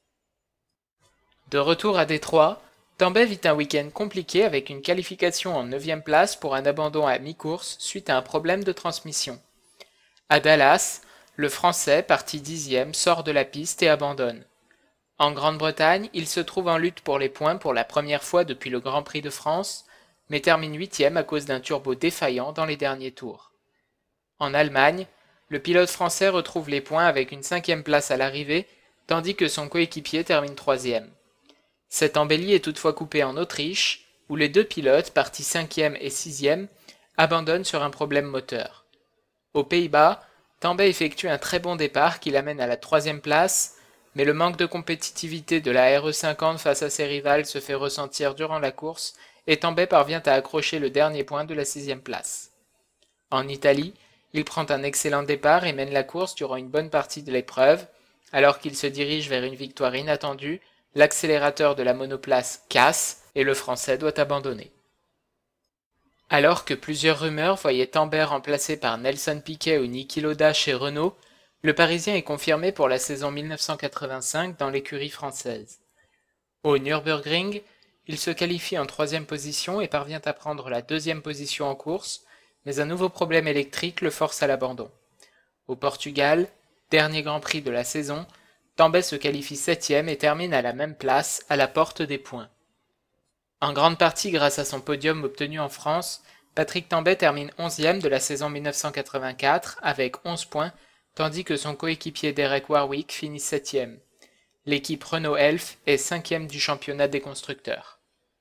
De retour à Détroit, Tambay vit un week-end compliqué avec une qualification en neuvième place pour un abandon à mi-course suite à un problème de transmission. À Dallas, le Français, parti dixième, sort de la piste et abandonne. En Grande-Bretagne, il se trouve en lutte pour les points pour la première fois depuis le Grand Prix de France, mais termine huitième à cause d'un turbo défaillant dans les derniers tours. En Allemagne, le pilote français retrouve les points avec une cinquième place à l'arrivée, tandis que son coéquipier termine troisième. Cette embellie est toutefois coupée en Autriche, où les deux pilotes, partis cinquième et sixième, abandonnent sur un problème moteur. Aux Pays-Bas, Tambay effectue un très bon départ qui l'amène à la troisième place, mais le manque de compétitivité de la R E cinquante face à ses rivales se fait ressentir durant la course et Tambay parvient à accrocher le dernier point de la sixième place. En Italie, il prend un excellent départ et mène la course durant une bonne partie de l'épreuve, alors qu'il se dirige vers une victoire inattendue, l'accélérateur de la monoplace casse et le Français doit abandonner. Alors que plusieurs rumeurs voyaient Tambay remplacé par Nelson Piquet ou Niki Lauda chez Renault, le Parisien est confirmé pour la saison mille neuf cent quatre-vingt-cinq dans l'écurie française. Au Nürburgring, il se qualifie en troisième position et parvient à prendre la deuxième position en course, mais un nouveau problème électrique le force à l'abandon. Au Portugal, dernier Grand Prix de la saison, Tambay se qualifie septième et termine à la même place, à la porte des points. En grande partie grâce à son podium obtenu en France, Patrick Tambay termine onzième de la saison mille neuf cent quatre-vingt-quatre avec onze points, tandis que son coéquipier Derek Warwick finit septième. L'équipe Renault Elf est cinquième du championnat des constructeurs.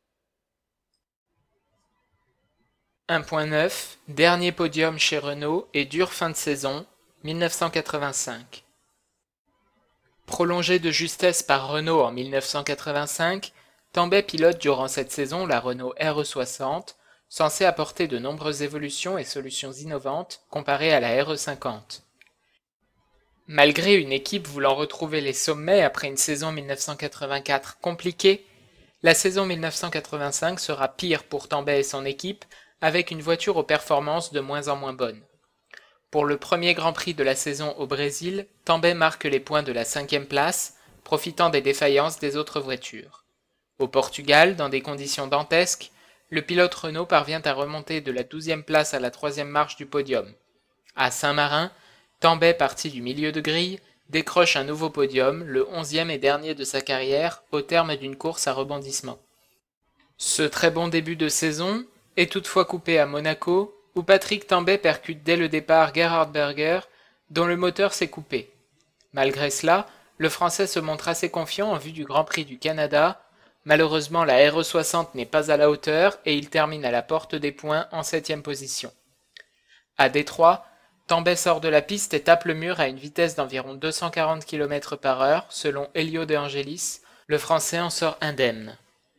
un point neuf Dernier podium chez Renault et dure fin de saison, mille neuf cent quatre-vingt-cinq. Prolongé de justesse par Renault en mille neuf cent quatre-vingt-cinq, Tambay pilote durant cette saison la Renault R E soixante, censée apporter de nombreuses évolutions et solutions innovantes comparées à la R E cinquante. Malgré une équipe voulant retrouver les sommets après une saison mille neuf cent quatre-vingt-quatre compliquée, la saison mille neuf cent quatre-vingt-cinq sera pire pour Tambay et son équipe, avec une voiture aux performances de moins en moins bonnes. Pour le premier Grand Prix de la saison au Brésil, Tambay marque les points de la cinquième place, profitant des défaillances des autres voitures. Au Portugal, dans des conditions dantesques, le pilote Renault parvient à remonter de la douzième place à la troisième marche du podium. À Saint-Marin, Tambay, parti du milieu de grille, décroche un nouveau podium, le onzième et dernier de sa carrière, au terme d'une course à rebondissement. Ce très bon début de saison est toutefois coupé à Monaco, où Patrick Tambay percute dès le départ Gerhard Berger, dont le moteur s'est coupé. Malgré cela, le Français se montre assez confiant en vue du Grand Prix du Canada. Malheureusement, la R E soixante n'est pas à la hauteur et il termine à la porte des points en septième position. À Détroit, Tambay sort de la piste et tape le mur à une vitesse d'environ deux cent quarante kilomètres par heure, selon Elio De Angelis. Le Français en sort indemne.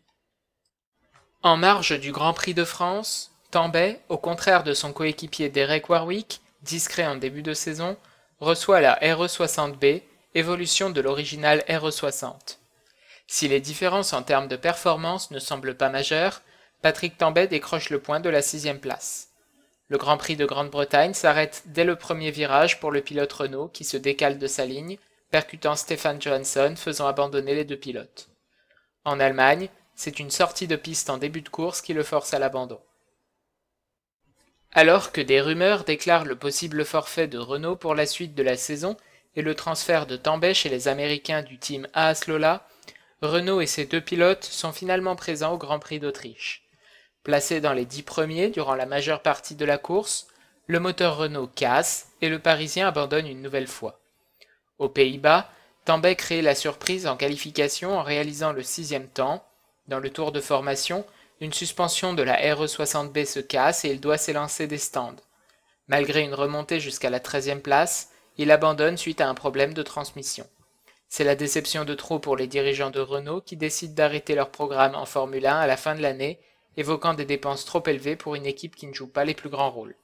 En marge du Grand Prix de France, Tambay, au contraire de son coéquipier Derek Warwick, discret en début de saison, reçoit la R E soixante B, évolution de l'original R E soixante. Si les différences en termes de performance ne semblent pas majeures, Patrick Tambay décroche le point de la sixième place. Le Grand Prix de Grande-Bretagne s'arrête dès le premier virage pour le pilote Renault qui se décale de sa ligne, percutant Stefan Johansson, faisant abandonner les deux pilotes. En Allemagne, c'est une sortie de piste en début de course qui le force à l'abandon. Alors que des rumeurs déclarent le possible forfait de Renault pour la suite de la saison et le transfert de Tambay chez les Américains du team Haas Lola, Renault et ses deux pilotes sont finalement présents au Grand Prix d'Autriche. Placé dans les dix premiers durant la majeure partie de la course, le moteur Renault casse et le Parisien abandonne une nouvelle fois. Aux Pays-Bas, Tambay crée la surprise en qualification en réalisant le sixième temps. Dans le tour de formation, une suspension de la R E soixante B se casse et il doit s'élancer des stands. Malgré une remontée jusqu'à la treizième place, il abandonne suite à un problème de transmission. C'est la déception de trop pour les dirigeants de Renault qui décident d'arrêter leur programme en Formule un à la fin de l'année, évoquant des dépenses trop élevées pour une équipe qui ne joue pas les plus grands rôles.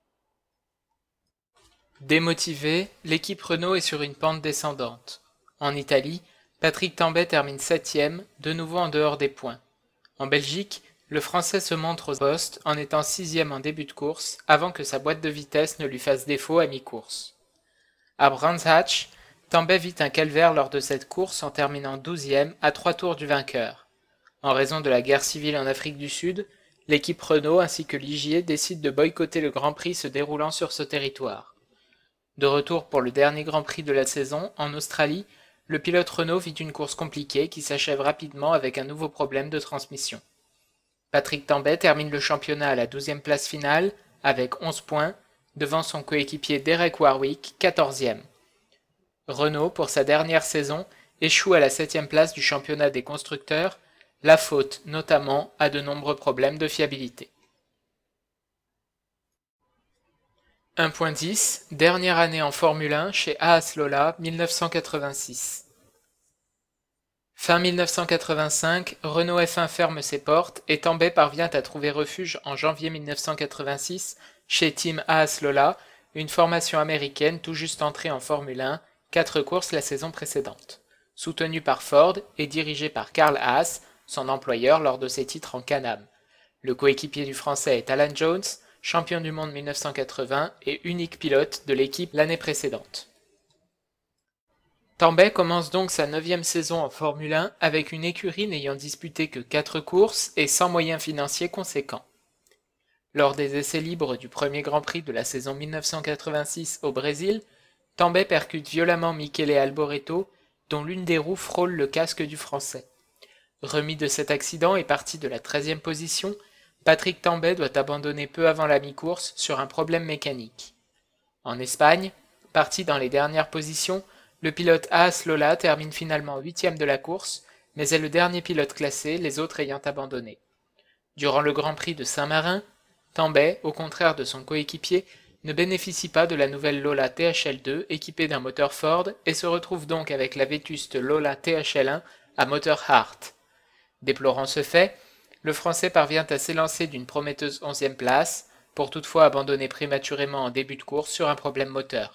Démotivée, l'équipe Renault est sur une pente descendante. En Italie, Patrick Tambay termine septième, de nouveau en dehors des points. En Belgique, le Français se montre au poste en étant sixième en début de course avant que sa boîte de vitesse ne lui fasse défaut à mi-course. À Brands Hatch, Tambay vit un calvaire lors de cette course en terminant douzième à trois tours du vainqueur. En raison de la guerre civile en Afrique du Sud, l'équipe Renault ainsi que Ligier décident de boycotter le Grand Prix se déroulant sur ce territoire. De retour pour le dernier Grand Prix de la saison, en Australie, le pilote Renault vit une course compliquée qui s'achève rapidement avec un nouveau problème de transmission. Patrick Tambay termine le championnat à la douzième place finale, avec onze points, devant son coéquipier Derek Warwick, quatorzième. Renault, pour sa dernière saison, échoue à la septième place du championnat des constructeurs, la faute notamment à de nombreux problèmes de fiabilité. un point dix, dernière année en Formule un chez Haas Lola, mille neuf cent quatre-vingt-six. Fin mille neuf cent quatre-vingt-cinq, Renault F un ferme ses portes et Tambay parvient à trouver refuge en janvier mille neuf cent quatre-vingt-six chez Team Haas Lola, une formation américaine tout juste entrée en Formule un, quatre courses la saison précédente. Soutenu par Ford et dirigé par Carl Haas, son employeur lors de ses titres en Can-Am. Le coéquipier du Français est Alan Jones, champion du monde mille neuf cent quatre-vingts et unique pilote de l'équipe l'année précédente. Tambay commence donc sa neuvième saison en Formule un avec une écurie n'ayant disputé que quatre courses et sans moyens financiers conséquents. Lors des essais libres du premier Grand Prix de la saison mille neuf cent quatre-vingt-six au Brésil, Tambay percute violemment Michele Alboreto, dont l'une des roues frôle le casque du Français. Remis de cet accident et parti de la treizième position, Patrick Tambay doit abandonner peu avant la mi-course sur un problème mécanique. En Espagne, parti dans les dernières positions, le pilote Haas Lola termine finalement huitième de la course, mais est le dernier pilote classé, les autres ayant abandonné. Durant le Grand Prix de Saint-Marin, Tambay, au contraire de son coéquipier, ne bénéficie pas de la nouvelle Lola T H L deux équipée d'un moteur Ford et se retrouve donc avec la vétuste Lola T H L un à moteur Hart. Déplorant ce fait, le Français parvient à s'élancer d'une prometteuse onzième place, pour toutefois abandonner prématurément en début de course sur un problème moteur.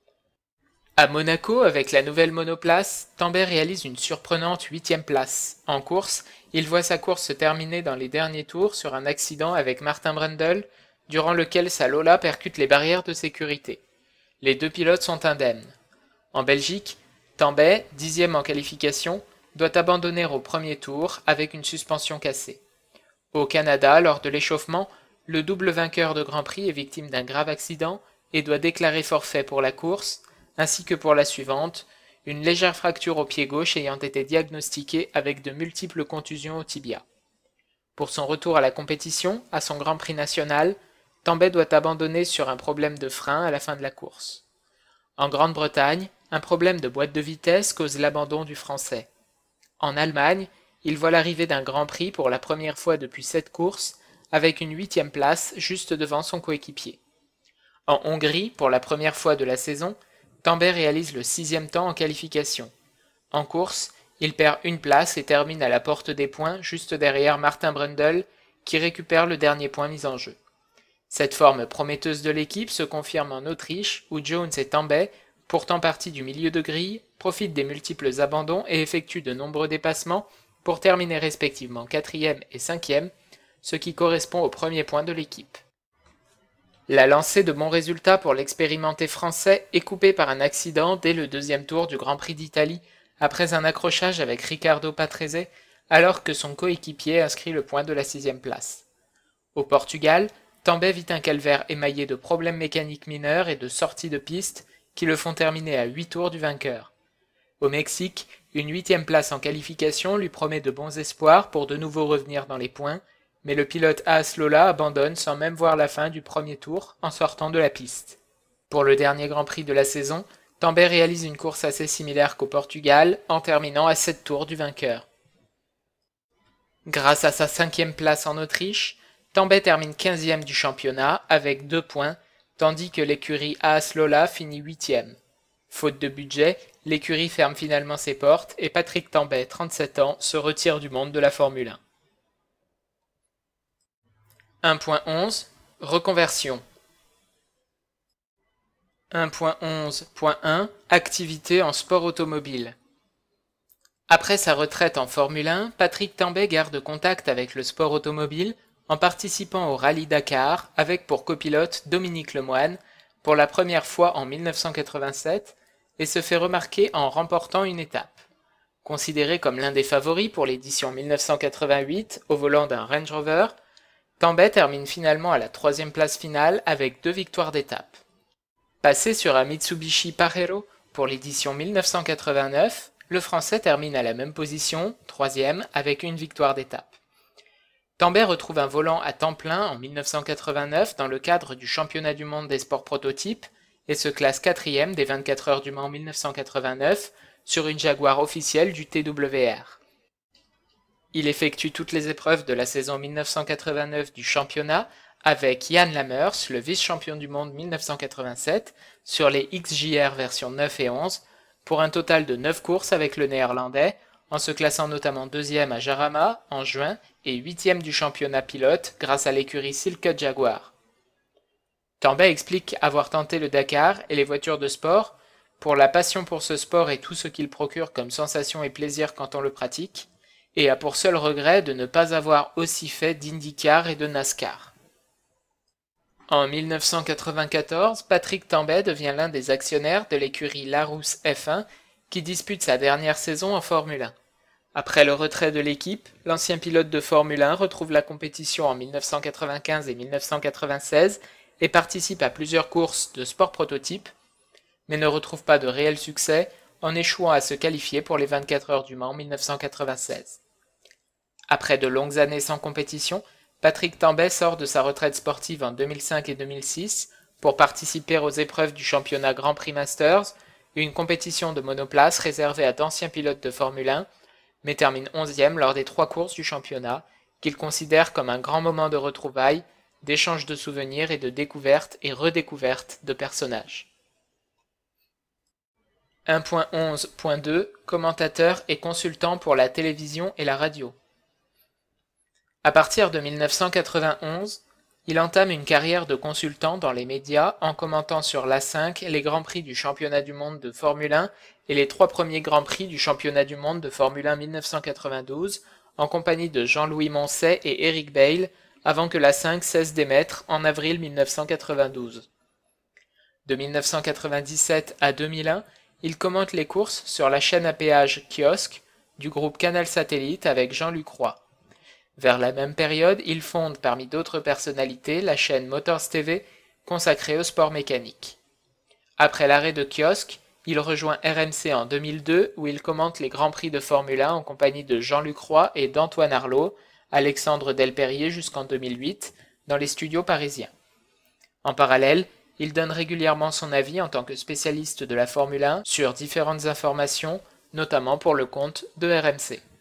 À Monaco, avec la nouvelle monoplace, Tambay réalise une surprenante huitième place. En course, il voit sa course se terminer dans les derniers tours sur un accident avec Martin Brundle, durant lequel sa Lola percute les barrières de sécurité. Les deux pilotes sont indemnes. En Belgique, Tambay, dixième en qualification, doit abandonner au premier tour avec une suspension cassée. Au Canada, lors de l'échauffement, le double vainqueur de Grand Prix est victime d'un grave accident et doit déclarer forfait pour la course, ainsi que pour la suivante, une légère fracture au pied gauche ayant été diagnostiquée avec de multiples contusions au tibia. Pour son retour à la compétition, à son Grand Prix national, Tambay doit abandonner sur un problème de frein à la fin de la course. En Grande-Bretagne, un problème de boîte de vitesse cause l'abandon du Français. En Allemagne, il voit l'arrivée d'un Grand Prix pour la première fois depuis sept courses, avec une huitième place juste devant son coéquipier. En Hongrie, pour la première fois de la saison, Tambay réalise le sixième temps en qualification. En course, il perd une place et termine à la porte des points juste derrière Martin Brundle, qui récupère le dernier point mis en jeu. Cette forme prometteuse de l'équipe se confirme en Autriche, où Jones et Tambay, pourtant partis du milieu de grille, profitent des multiples abandons et effectuent de nombreux dépassements pour terminer respectivement quatrième et cinquième, ce qui correspond au premier point de l'équipe. La lancée de bons résultats pour l'expérimenté français est coupée par un accident dès le deuxième tour du Grand Prix d'Italie, après un accrochage avec Riccardo Patrese, alors que son coéquipier inscrit le point de la sixième place. Au Portugal, Tambay vit un calvaire émaillé de problèmes mécaniques mineurs et de sorties de piste qui le font terminer à huit tours du vainqueur. Au Mexique, une huitième place en qualification lui promet de bons espoirs pour de nouveau revenir dans les points, mais le pilote Haas Lola abandonne sans même voir la fin du premier tour en sortant de la piste. Pour le dernier Grand Prix de la saison, Tambay réalise une course assez similaire qu'au Portugal, en terminant à sept tours du vainqueur. Grâce à sa cinquième place en Autriche, Tambay termine quinzième du championnat avec deux points, tandis que l'écurie Haas Lola finit huitième. Faute de budget, l'écurie ferme finalement ses portes et Patrick Tambay, trente-sept ans, se retire du monde de la Formule un. un point onze. Reconversion. un point onze point un. Activité en sport automobile. Après sa retraite en Formule un, Patrick Tambay garde contact avec le sport automobile en participant au Rallye Dakar avec pour copilote Dominique Lemoine pour la première fois en mille neuf cent quatre-vingt-sept et se fait remarquer en remportant une étape. Considéré comme l'un des favoris pour l'édition mille neuf cent quatre-vingt-huit au volant d'un Range Rover, Tambay termine finalement à la troisième place finale avec deux victoires d'étape. Passé sur un Mitsubishi Pajero pour l'édition mille neuf cent quatre-vingt-neuf, le Français termine à la même position, troisième, avec une victoire d'étape. Tambay retrouve un volant à temps plein en mille neuf cent quatre-vingt-neuf dans le cadre du championnat du monde des sports prototypes et se classe quatrième des vingt-quatre heures du Mans mille neuf cent quatre-vingt-neuf sur une Jaguar officielle du T W R. Il effectue toutes les épreuves de la saison mille neuf cent quatre-vingt-neuf du championnat avec Jan Lammers, le vice-champion du monde mille neuf cent quatre-vingt-sept, sur les X J R version neuf et onze, pour un total de neuf courses avec le néerlandais, en se classant notamment deuxième à Jarama en juin et huitième du championnat pilote grâce à l'écurie Silk Jaguar. Tambay explique avoir tenté le Dakar et les voitures de sport pour la passion pour ce sport et tout ce qu'il procure comme sensation et plaisir quand on le pratique, et a pour seul regret de ne pas avoir aussi fait d'IndyCar et de NASCAR. En mille neuf cent quatre-vingt-quatorze, Patrick Tambay devient l'un des actionnaires de l'écurie Larousse F un qui dispute sa dernière saison en Formule un. Après le retrait de l'équipe, l'ancien pilote de Formule un retrouve la compétition en mille neuf cent quatre-vingt-quinze et mille neuf cent quatre-vingt-seize et participe à plusieurs courses de sport prototype, mais ne retrouve pas de réel succès en échouant à se qualifier pour les vingt-quatre heures du Mans mille neuf cent quatre-vingt-seize. Après de longues années sans compétition, Patrick Tambay sort de sa retraite sportive en deux mille cinq et deux mille six pour participer aux épreuves du championnat Grand Prix Masters, une compétition de monoplace réservée à d'anciens pilotes de Formule un, mais termine onzième lors des trois courses du championnat, qu'il considère comme un grand moment de retrouvailles, d'échange de souvenirs et de découverte et redécouverte de personnages. un point onze point deux. Commentateur et consultant pour la télévision et la radio. À partir de mille neuf cent quatre-vingt-onze, il entame une carrière de consultant dans les médias en commentant sur l'A cinq les Grands Prix du championnat du monde de Formule un et les trois premiers Grands Prix du championnat du monde de Formule un mille neuf cent quatre-vingt-douze en compagnie de Jean-Louis Moncey et Eric Bale avant que l'A cinq cesse d'émettre en avril mille neuf cent quatre-vingt-douze. De mille neuf cent quatre-vingt-dix-sept à deux mille un, il commente les courses sur la chaîne à péage Kiosque du groupe Canal Satellite avec Jean-Luc Roy. Vers la même période, il fonde parmi d'autres personnalités la chaîne Motors T V consacrée au sport mécanique. Après l'arrêt de Kiosque, il rejoint R M C en deux mille deux où il commente les Grands Prix de Formule un en compagnie de Jean-Luc Roy et d'Antoine Arlot, Alexandre Delperrier jusqu'en deux mille huit, dans les studios parisiens. En parallèle, il donne régulièrement son avis en tant que spécialiste de la Formule un sur différentes informations, notamment pour le compte de R M C.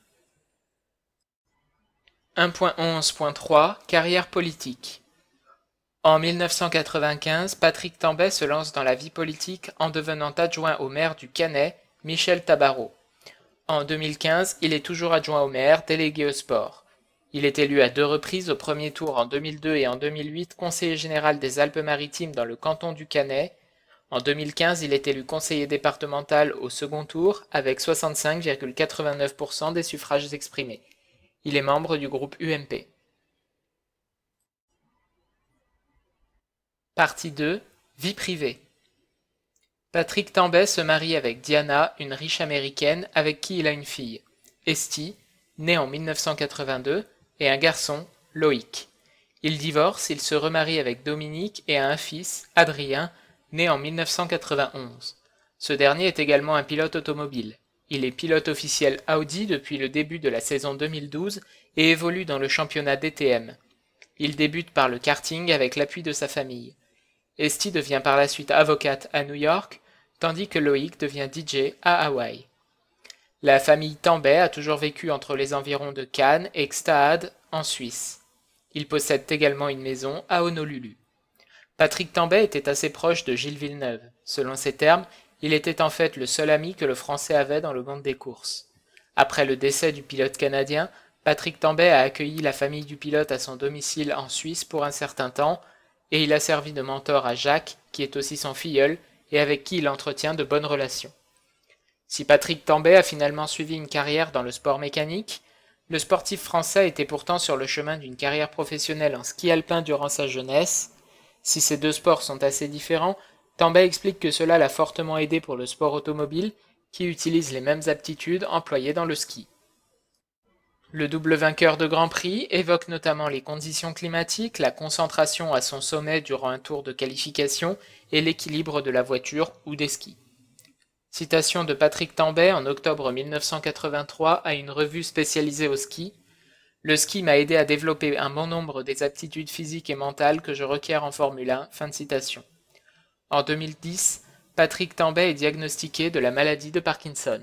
un point onze point trois Carrière politique. En mille neuf cent quatre-vingt-quinze, Patrick Tambay se lance dans la vie politique en devenant adjoint au maire du Cannet, Michel Tabarot. En deux mille quinze, il est toujours adjoint au maire, délégué au sport. Il est élu à deux reprises au premier tour en deux mille deux et en deux mille huit conseiller général des Alpes-Maritimes dans le canton du Cannet. En deux mille quinze, il est élu conseiller départemental au second tour avec soixante-cinq virgule quatre-vingt-neuf pour cent des suffrages exprimés. Il est membre du groupe U M P. Partie deux. Vie privée. Patrick Tambay se marie avec Diana, une riche américaine avec qui il a une fille, Esty, née en mille neuf cent quatre-vingt-deux, et un garçon, Loïc. Il divorce, il se remarie avec Dominique et a un fils, Adrien, né en mille neuf cent quatre-vingt-onze. Ce dernier est également un pilote automobile. Il est pilote officiel Audi depuis le début de la saison deux mille douze et évolue dans le championnat D T M. Il débute par le karting avec l'appui de sa famille. Esty devient par la suite avocate à New York, tandis que Loïc devient D J à Hawaï. La famille Tambay a toujours vécu entre les environs de Cannes et Gstaad, en Suisse. Il possède également une maison à Honolulu. Patrick Tambay était assez proche de Gilles Villeneuve. Selon ses termes, il était en fait le seul ami que le Français avait dans le monde des courses. Après le décès du pilote canadien, Patrick Tambay a accueilli la famille du pilote à son domicile en Suisse pour un certain temps, et il a servi de mentor à Jacques, qui est aussi son filleul, et avec qui il entretient de bonnes relations. Si Patrick Tambay a finalement suivi une carrière dans le sport mécanique, le sportif français était pourtant sur le chemin d'une carrière professionnelle en ski alpin durant sa jeunesse. Si ces deux sports sont assez différents, Tambay explique que cela l'a fortement aidé pour le sport automobile, qui utilise les mêmes aptitudes employées dans le ski. Le double vainqueur de Grand Prix évoque notamment les conditions climatiques, la concentration à son sommet durant un tour de qualification et l'équilibre de la voiture ou des skis. Citation de Patrick Tambay en octobre mille neuf cent quatre-vingt-trois à une revue spécialisée au ski. Le ski m'a aidé à développer un bon nombre des aptitudes physiques et mentales que je requiers en Formule un. Fin de citation. En deux mille dix, Patrick Tambay est diagnostiqué de la maladie de Parkinson.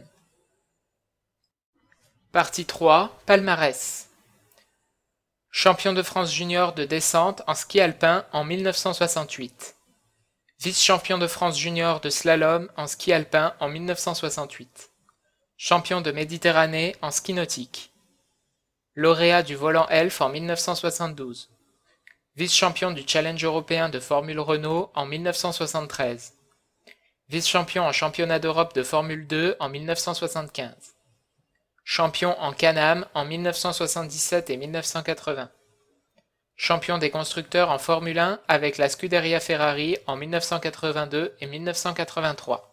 Partie trois. Palmarès. Champion de France junior de descente en ski alpin en mille neuf cent soixante-huit. Vice-champion de France junior de slalom en ski alpin en mille neuf cent soixante-huit. Champion de Méditerranée en ski nautique. Lauréat du volant Elf en mille neuf cent soixante-douze. Vice-champion du Challenge européen de Formule Renault en mille neuf cent soixante-treize. Vice-champion en championnat d'Europe de Formule deux en mille neuf cent soixante-quinze. Champion en Can-Am en mille neuf cent soixante-dix-sept et mille neuf cent quatre-vingts. Champion des constructeurs en Formule un avec la Scuderia Ferrari en mille neuf cent quatre-vingt-deux et mille neuf cent quatre-vingt-trois.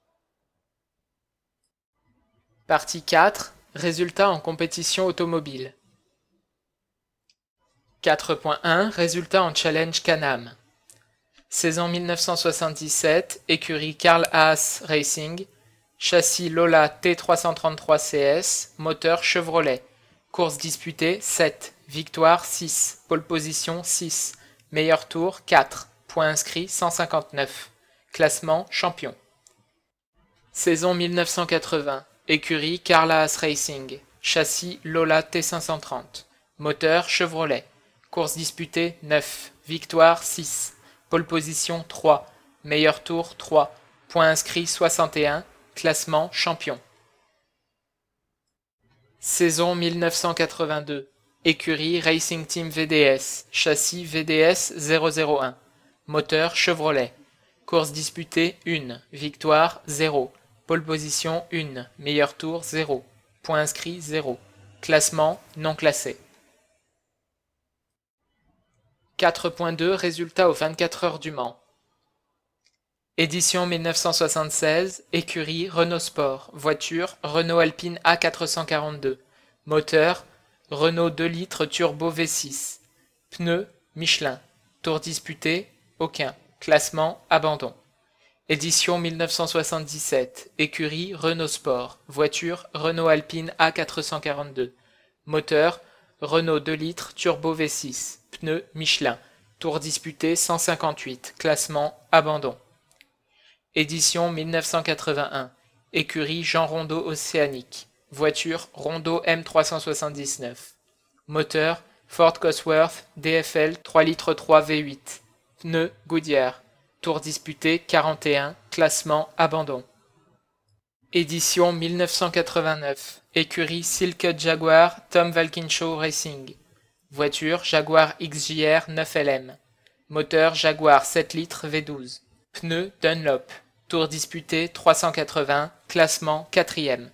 Partie quatre. Résultats en compétition automobile. quatre point un. Résultats en Challenge Can-Am. Saison mille neuf cent soixante-dix-sept, écurie Carl Haas Racing, châssis Lola T trois cent trente-trois C S, moteur Chevrolet. Course disputée sept, victoire six, pole position six, meilleur tour quatre, points inscrits cent cinquante-neuf, classement champion. Saison mille neuf cent quatre-vingts, écurie Carl Haas Racing, châssis Lola T cinq cent trente, moteur Chevrolet. Course disputée neuf, victoire six, pole position trois, meilleur tour trois, points inscrits soixante et un, classement champion. Saison mille neuf cent quatre-vingt-deux, écurie Racing Team V D S, châssis V D S zéro zéro un, moteur Chevrolet. Course disputée un, victoire zéro, pole position un, meilleur tour zéro, points inscrits zéro, classement non classé. quatre point deux Résultats aux vingt-quatre heures du Mans. Édition mille neuf cent soixante-seize, écurie Renault Sport, voiture Renault Alpine A quatre cent quarante-deux, moteur Renault deux litres turbo V six, pneus Michelin, tour disputé aucun, classement abandon. Édition mille neuf cent soixante-dix-sept, écurie Renault Sport, voiture Renault Alpine A quatre cent quarante-deux, moteur Renault deux litres turbo V six, pneus Michelin, tour disputé cent cinquante-huit, classement abandon. Édition mille neuf cent quatre-vingt-un, écurie Jean Rondeau Océanique, voiture Rondeau M trois cent soixante-dix-neuf, moteur Ford Cosworth D F L trois litres trois V huit, pneus Goodyear, tour disputé quarante et un, classement abandon. Édition mille neuf cent quatre-vingt-neuf, écurie Silk Jaguar Tom Walkinshaw Racing, voiture Jaguar X J R neuf L M, moteur Jaguar sept litres V douze, pneus Dunlop, tour disputé trois cent quatre-vingts, classement quatrième.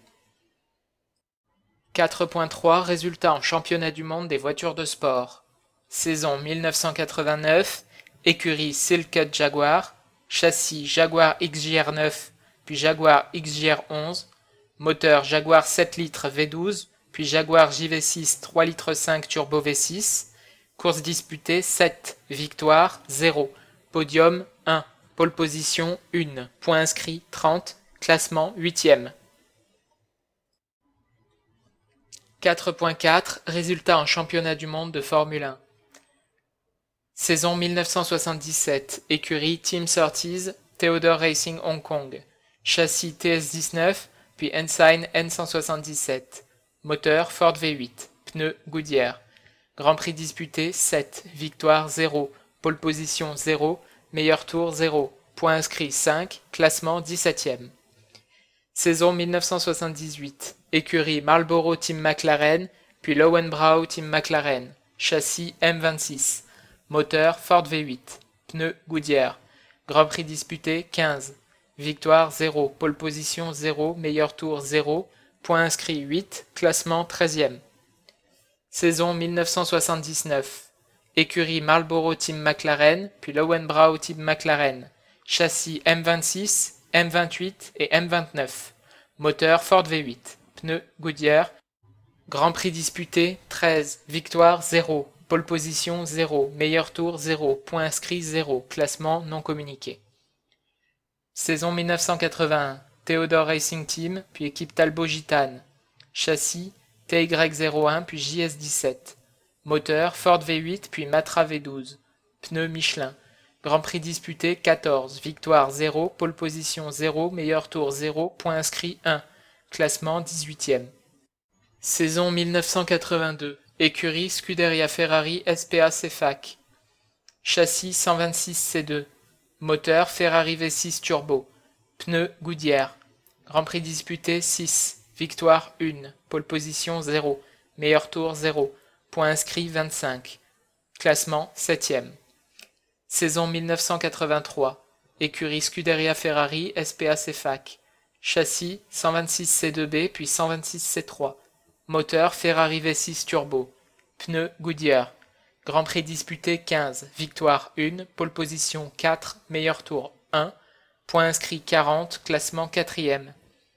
quatre point trois Résultats en championnat du monde des voitures de sport. Saison mille neuf cent quatre-vingt-neuf, écurie Silk Jaguar, châssis Jaguar X J R neuf, puis Jaguar X J R onze, moteur Jaguar sept litres V douze, puis Jaguar J V six trois litres cinq turbo V six, course disputée sept, victoire zéro, podium un, pole position un, points inscrits trente, classement huitième. quatre point quatre Résultats en championnat du monde de Formule un. Saison mille neuf cent soixante-dix-sept, écurie Team Surtees, Theodore Racing Hong Kong, châssis T S dix-neuf, puis Ensign N cent soixante-dix-sept, moteur Ford V huit, pneus Goodyear, Grand Prix disputé sept, victoire zéro, pole position zéro, meilleur tour zéro, points inscrits cinq, classement dix-septième. Saison mille neuf cent soixante-dix-huit, écurie Marlboro Team McLaren, puis Lowenbrau Team McLaren, châssis M vingt-six, moteur Ford V huit, pneus Goodyear, Grand Prix disputé quinze, victoire zéro, pole position zéro, meilleur tour zéro, points inscrits huit, classement treizième. Saison mille neuf cent soixante-dix-neuf, écurie Marlboro Team McLaren, puis Lowenbrau Team McLaren, châssis M vingt-six, M vingt-huit et M vingt-neuf, moteur Ford V huit, pneus Goodyear, Grand Prix disputé treize, victoire zéro, pole position zéro, meilleur tour zéro, points inscrits zéro, classement non communiqué. Saison mille neuf cent quatre-vingt-un, Theodore Racing Team, puis équipe Talbot Gitane, châssis T Y zéro un puis J S dix-sept, moteur Ford V huit puis Matra V douze, pneus Michelin, Grand Prix disputé quatorze, victoire zéro, pole position zéro, meilleur tour zéro, points inscrits un, classement dix-huitième. Saison mille neuf cent quatre-vingt-deux, écurie Scuderia Ferrari S P A C F A C, châssis cent vingt-six C deux, moteur Ferrari V six turbo, pneus Goodyear, Grand Prix disputé six, victoire un, pole position zéro, meilleur tour zéro, points inscrits vingt-cinq, classement septième. Saison mille neuf cent quatre-vingt-trois, écurie Scuderia Ferrari S P A C F A C, châssis cent vingt-six C deux B puis cent vingt-six C trois, moteur Ferrari V six turbo, pneus Goodyear, Grand Prix disputé quinze, victoire un, pole position quatre, meilleur tour un, points inscrits quarante, classement quatrième.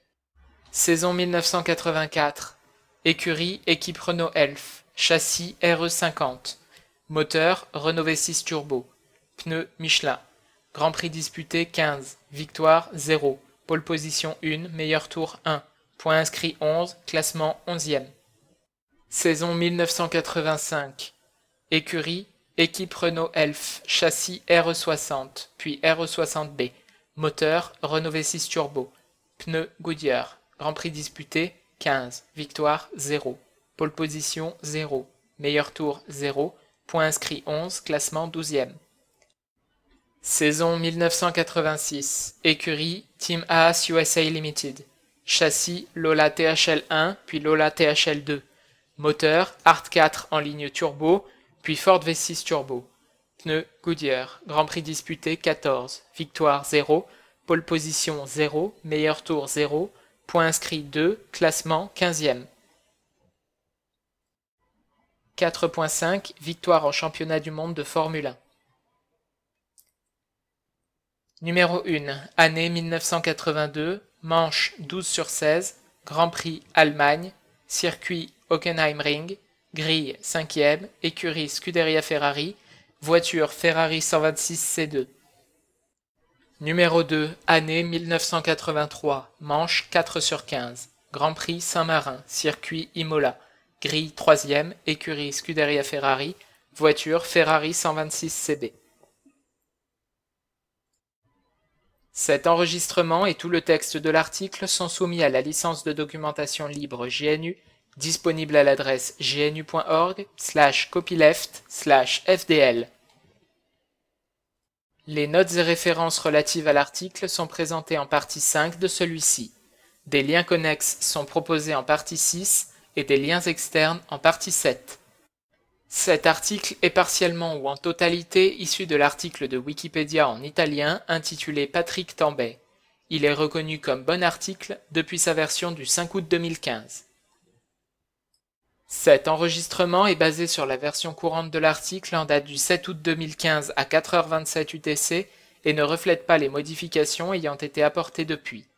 Saison mille neuf cent quatre-vingt-quatre, écurie équipe Renault Elf, châssis R E cinquante, moteur Renault V six turbo, pneus Michelin, Grand Prix disputé quinze, victoire zéro, pole position un, meilleur tour un, points inscrits onze, classement onzième. Saison mille neuf cent quatre-vingt-cinq, écurie équipe Renault Elf, châssis R E soixante, puis R E soixante B, moteur Renault V six turbo, pneus Goodyear, Grand Prix disputé quinze, victoire zéro, pole position zéro, meilleur tour zéro, points inscrits onze, classement douzième. Saison mille neuf cent quatre-vingt-six, écurie Team Haas U S A Limited, châssis Lola T H L un puis Lola T H L deux, moteur Art quatre en ligne turbo puis Ford V six turbo, pneus Goodyear, Grand Prix disputé quatorze, victoire zéro, pole position zéro, meilleur tour zéro, points inscrits deux, classement quinzième. quatre point cinq Victoire en championnat du monde de Formule un. Numéro un, année mille neuf cent quatre-vingt-deux, manche douze sur seize, Grand Prix Allemagne, circuit Hockenheimring, grille cinquième, écurie Scuderia Ferrari, voiture Ferrari cent vingt-six C deux. Numéro deux, année mille neuf cent quatre-vingt-trois, manche quatre sur quinze, Grand Prix Saint-Marin, circuit Imola, grille troisième, écurie Scuderia Ferrari, Voiture Ferrari cent vingt-six C B. Cet enregistrement et tout le texte de l'article sont soumis à la licence de documentation libre G N U, disponible à l'adresse gnu.org slash copyleft slash fdl. Les notes et références relatives à l'article sont présentées en partie cinq de celui-ci. Des liens connexes sont proposés en partie six et des liens externes en partie sept. Cet article est partiellement ou en totalité issu de l'article de Wikipédia en italien intitulé Patrick Tambay. Il est reconnu comme bon article depuis sa version du cinq août deux mille quinze. Cet enregistrement est basé sur la version courante de l'article en date du sept août deux mille quinze à quatre heures vingt-sept U T C et ne reflète pas les modifications ayant été apportées depuis.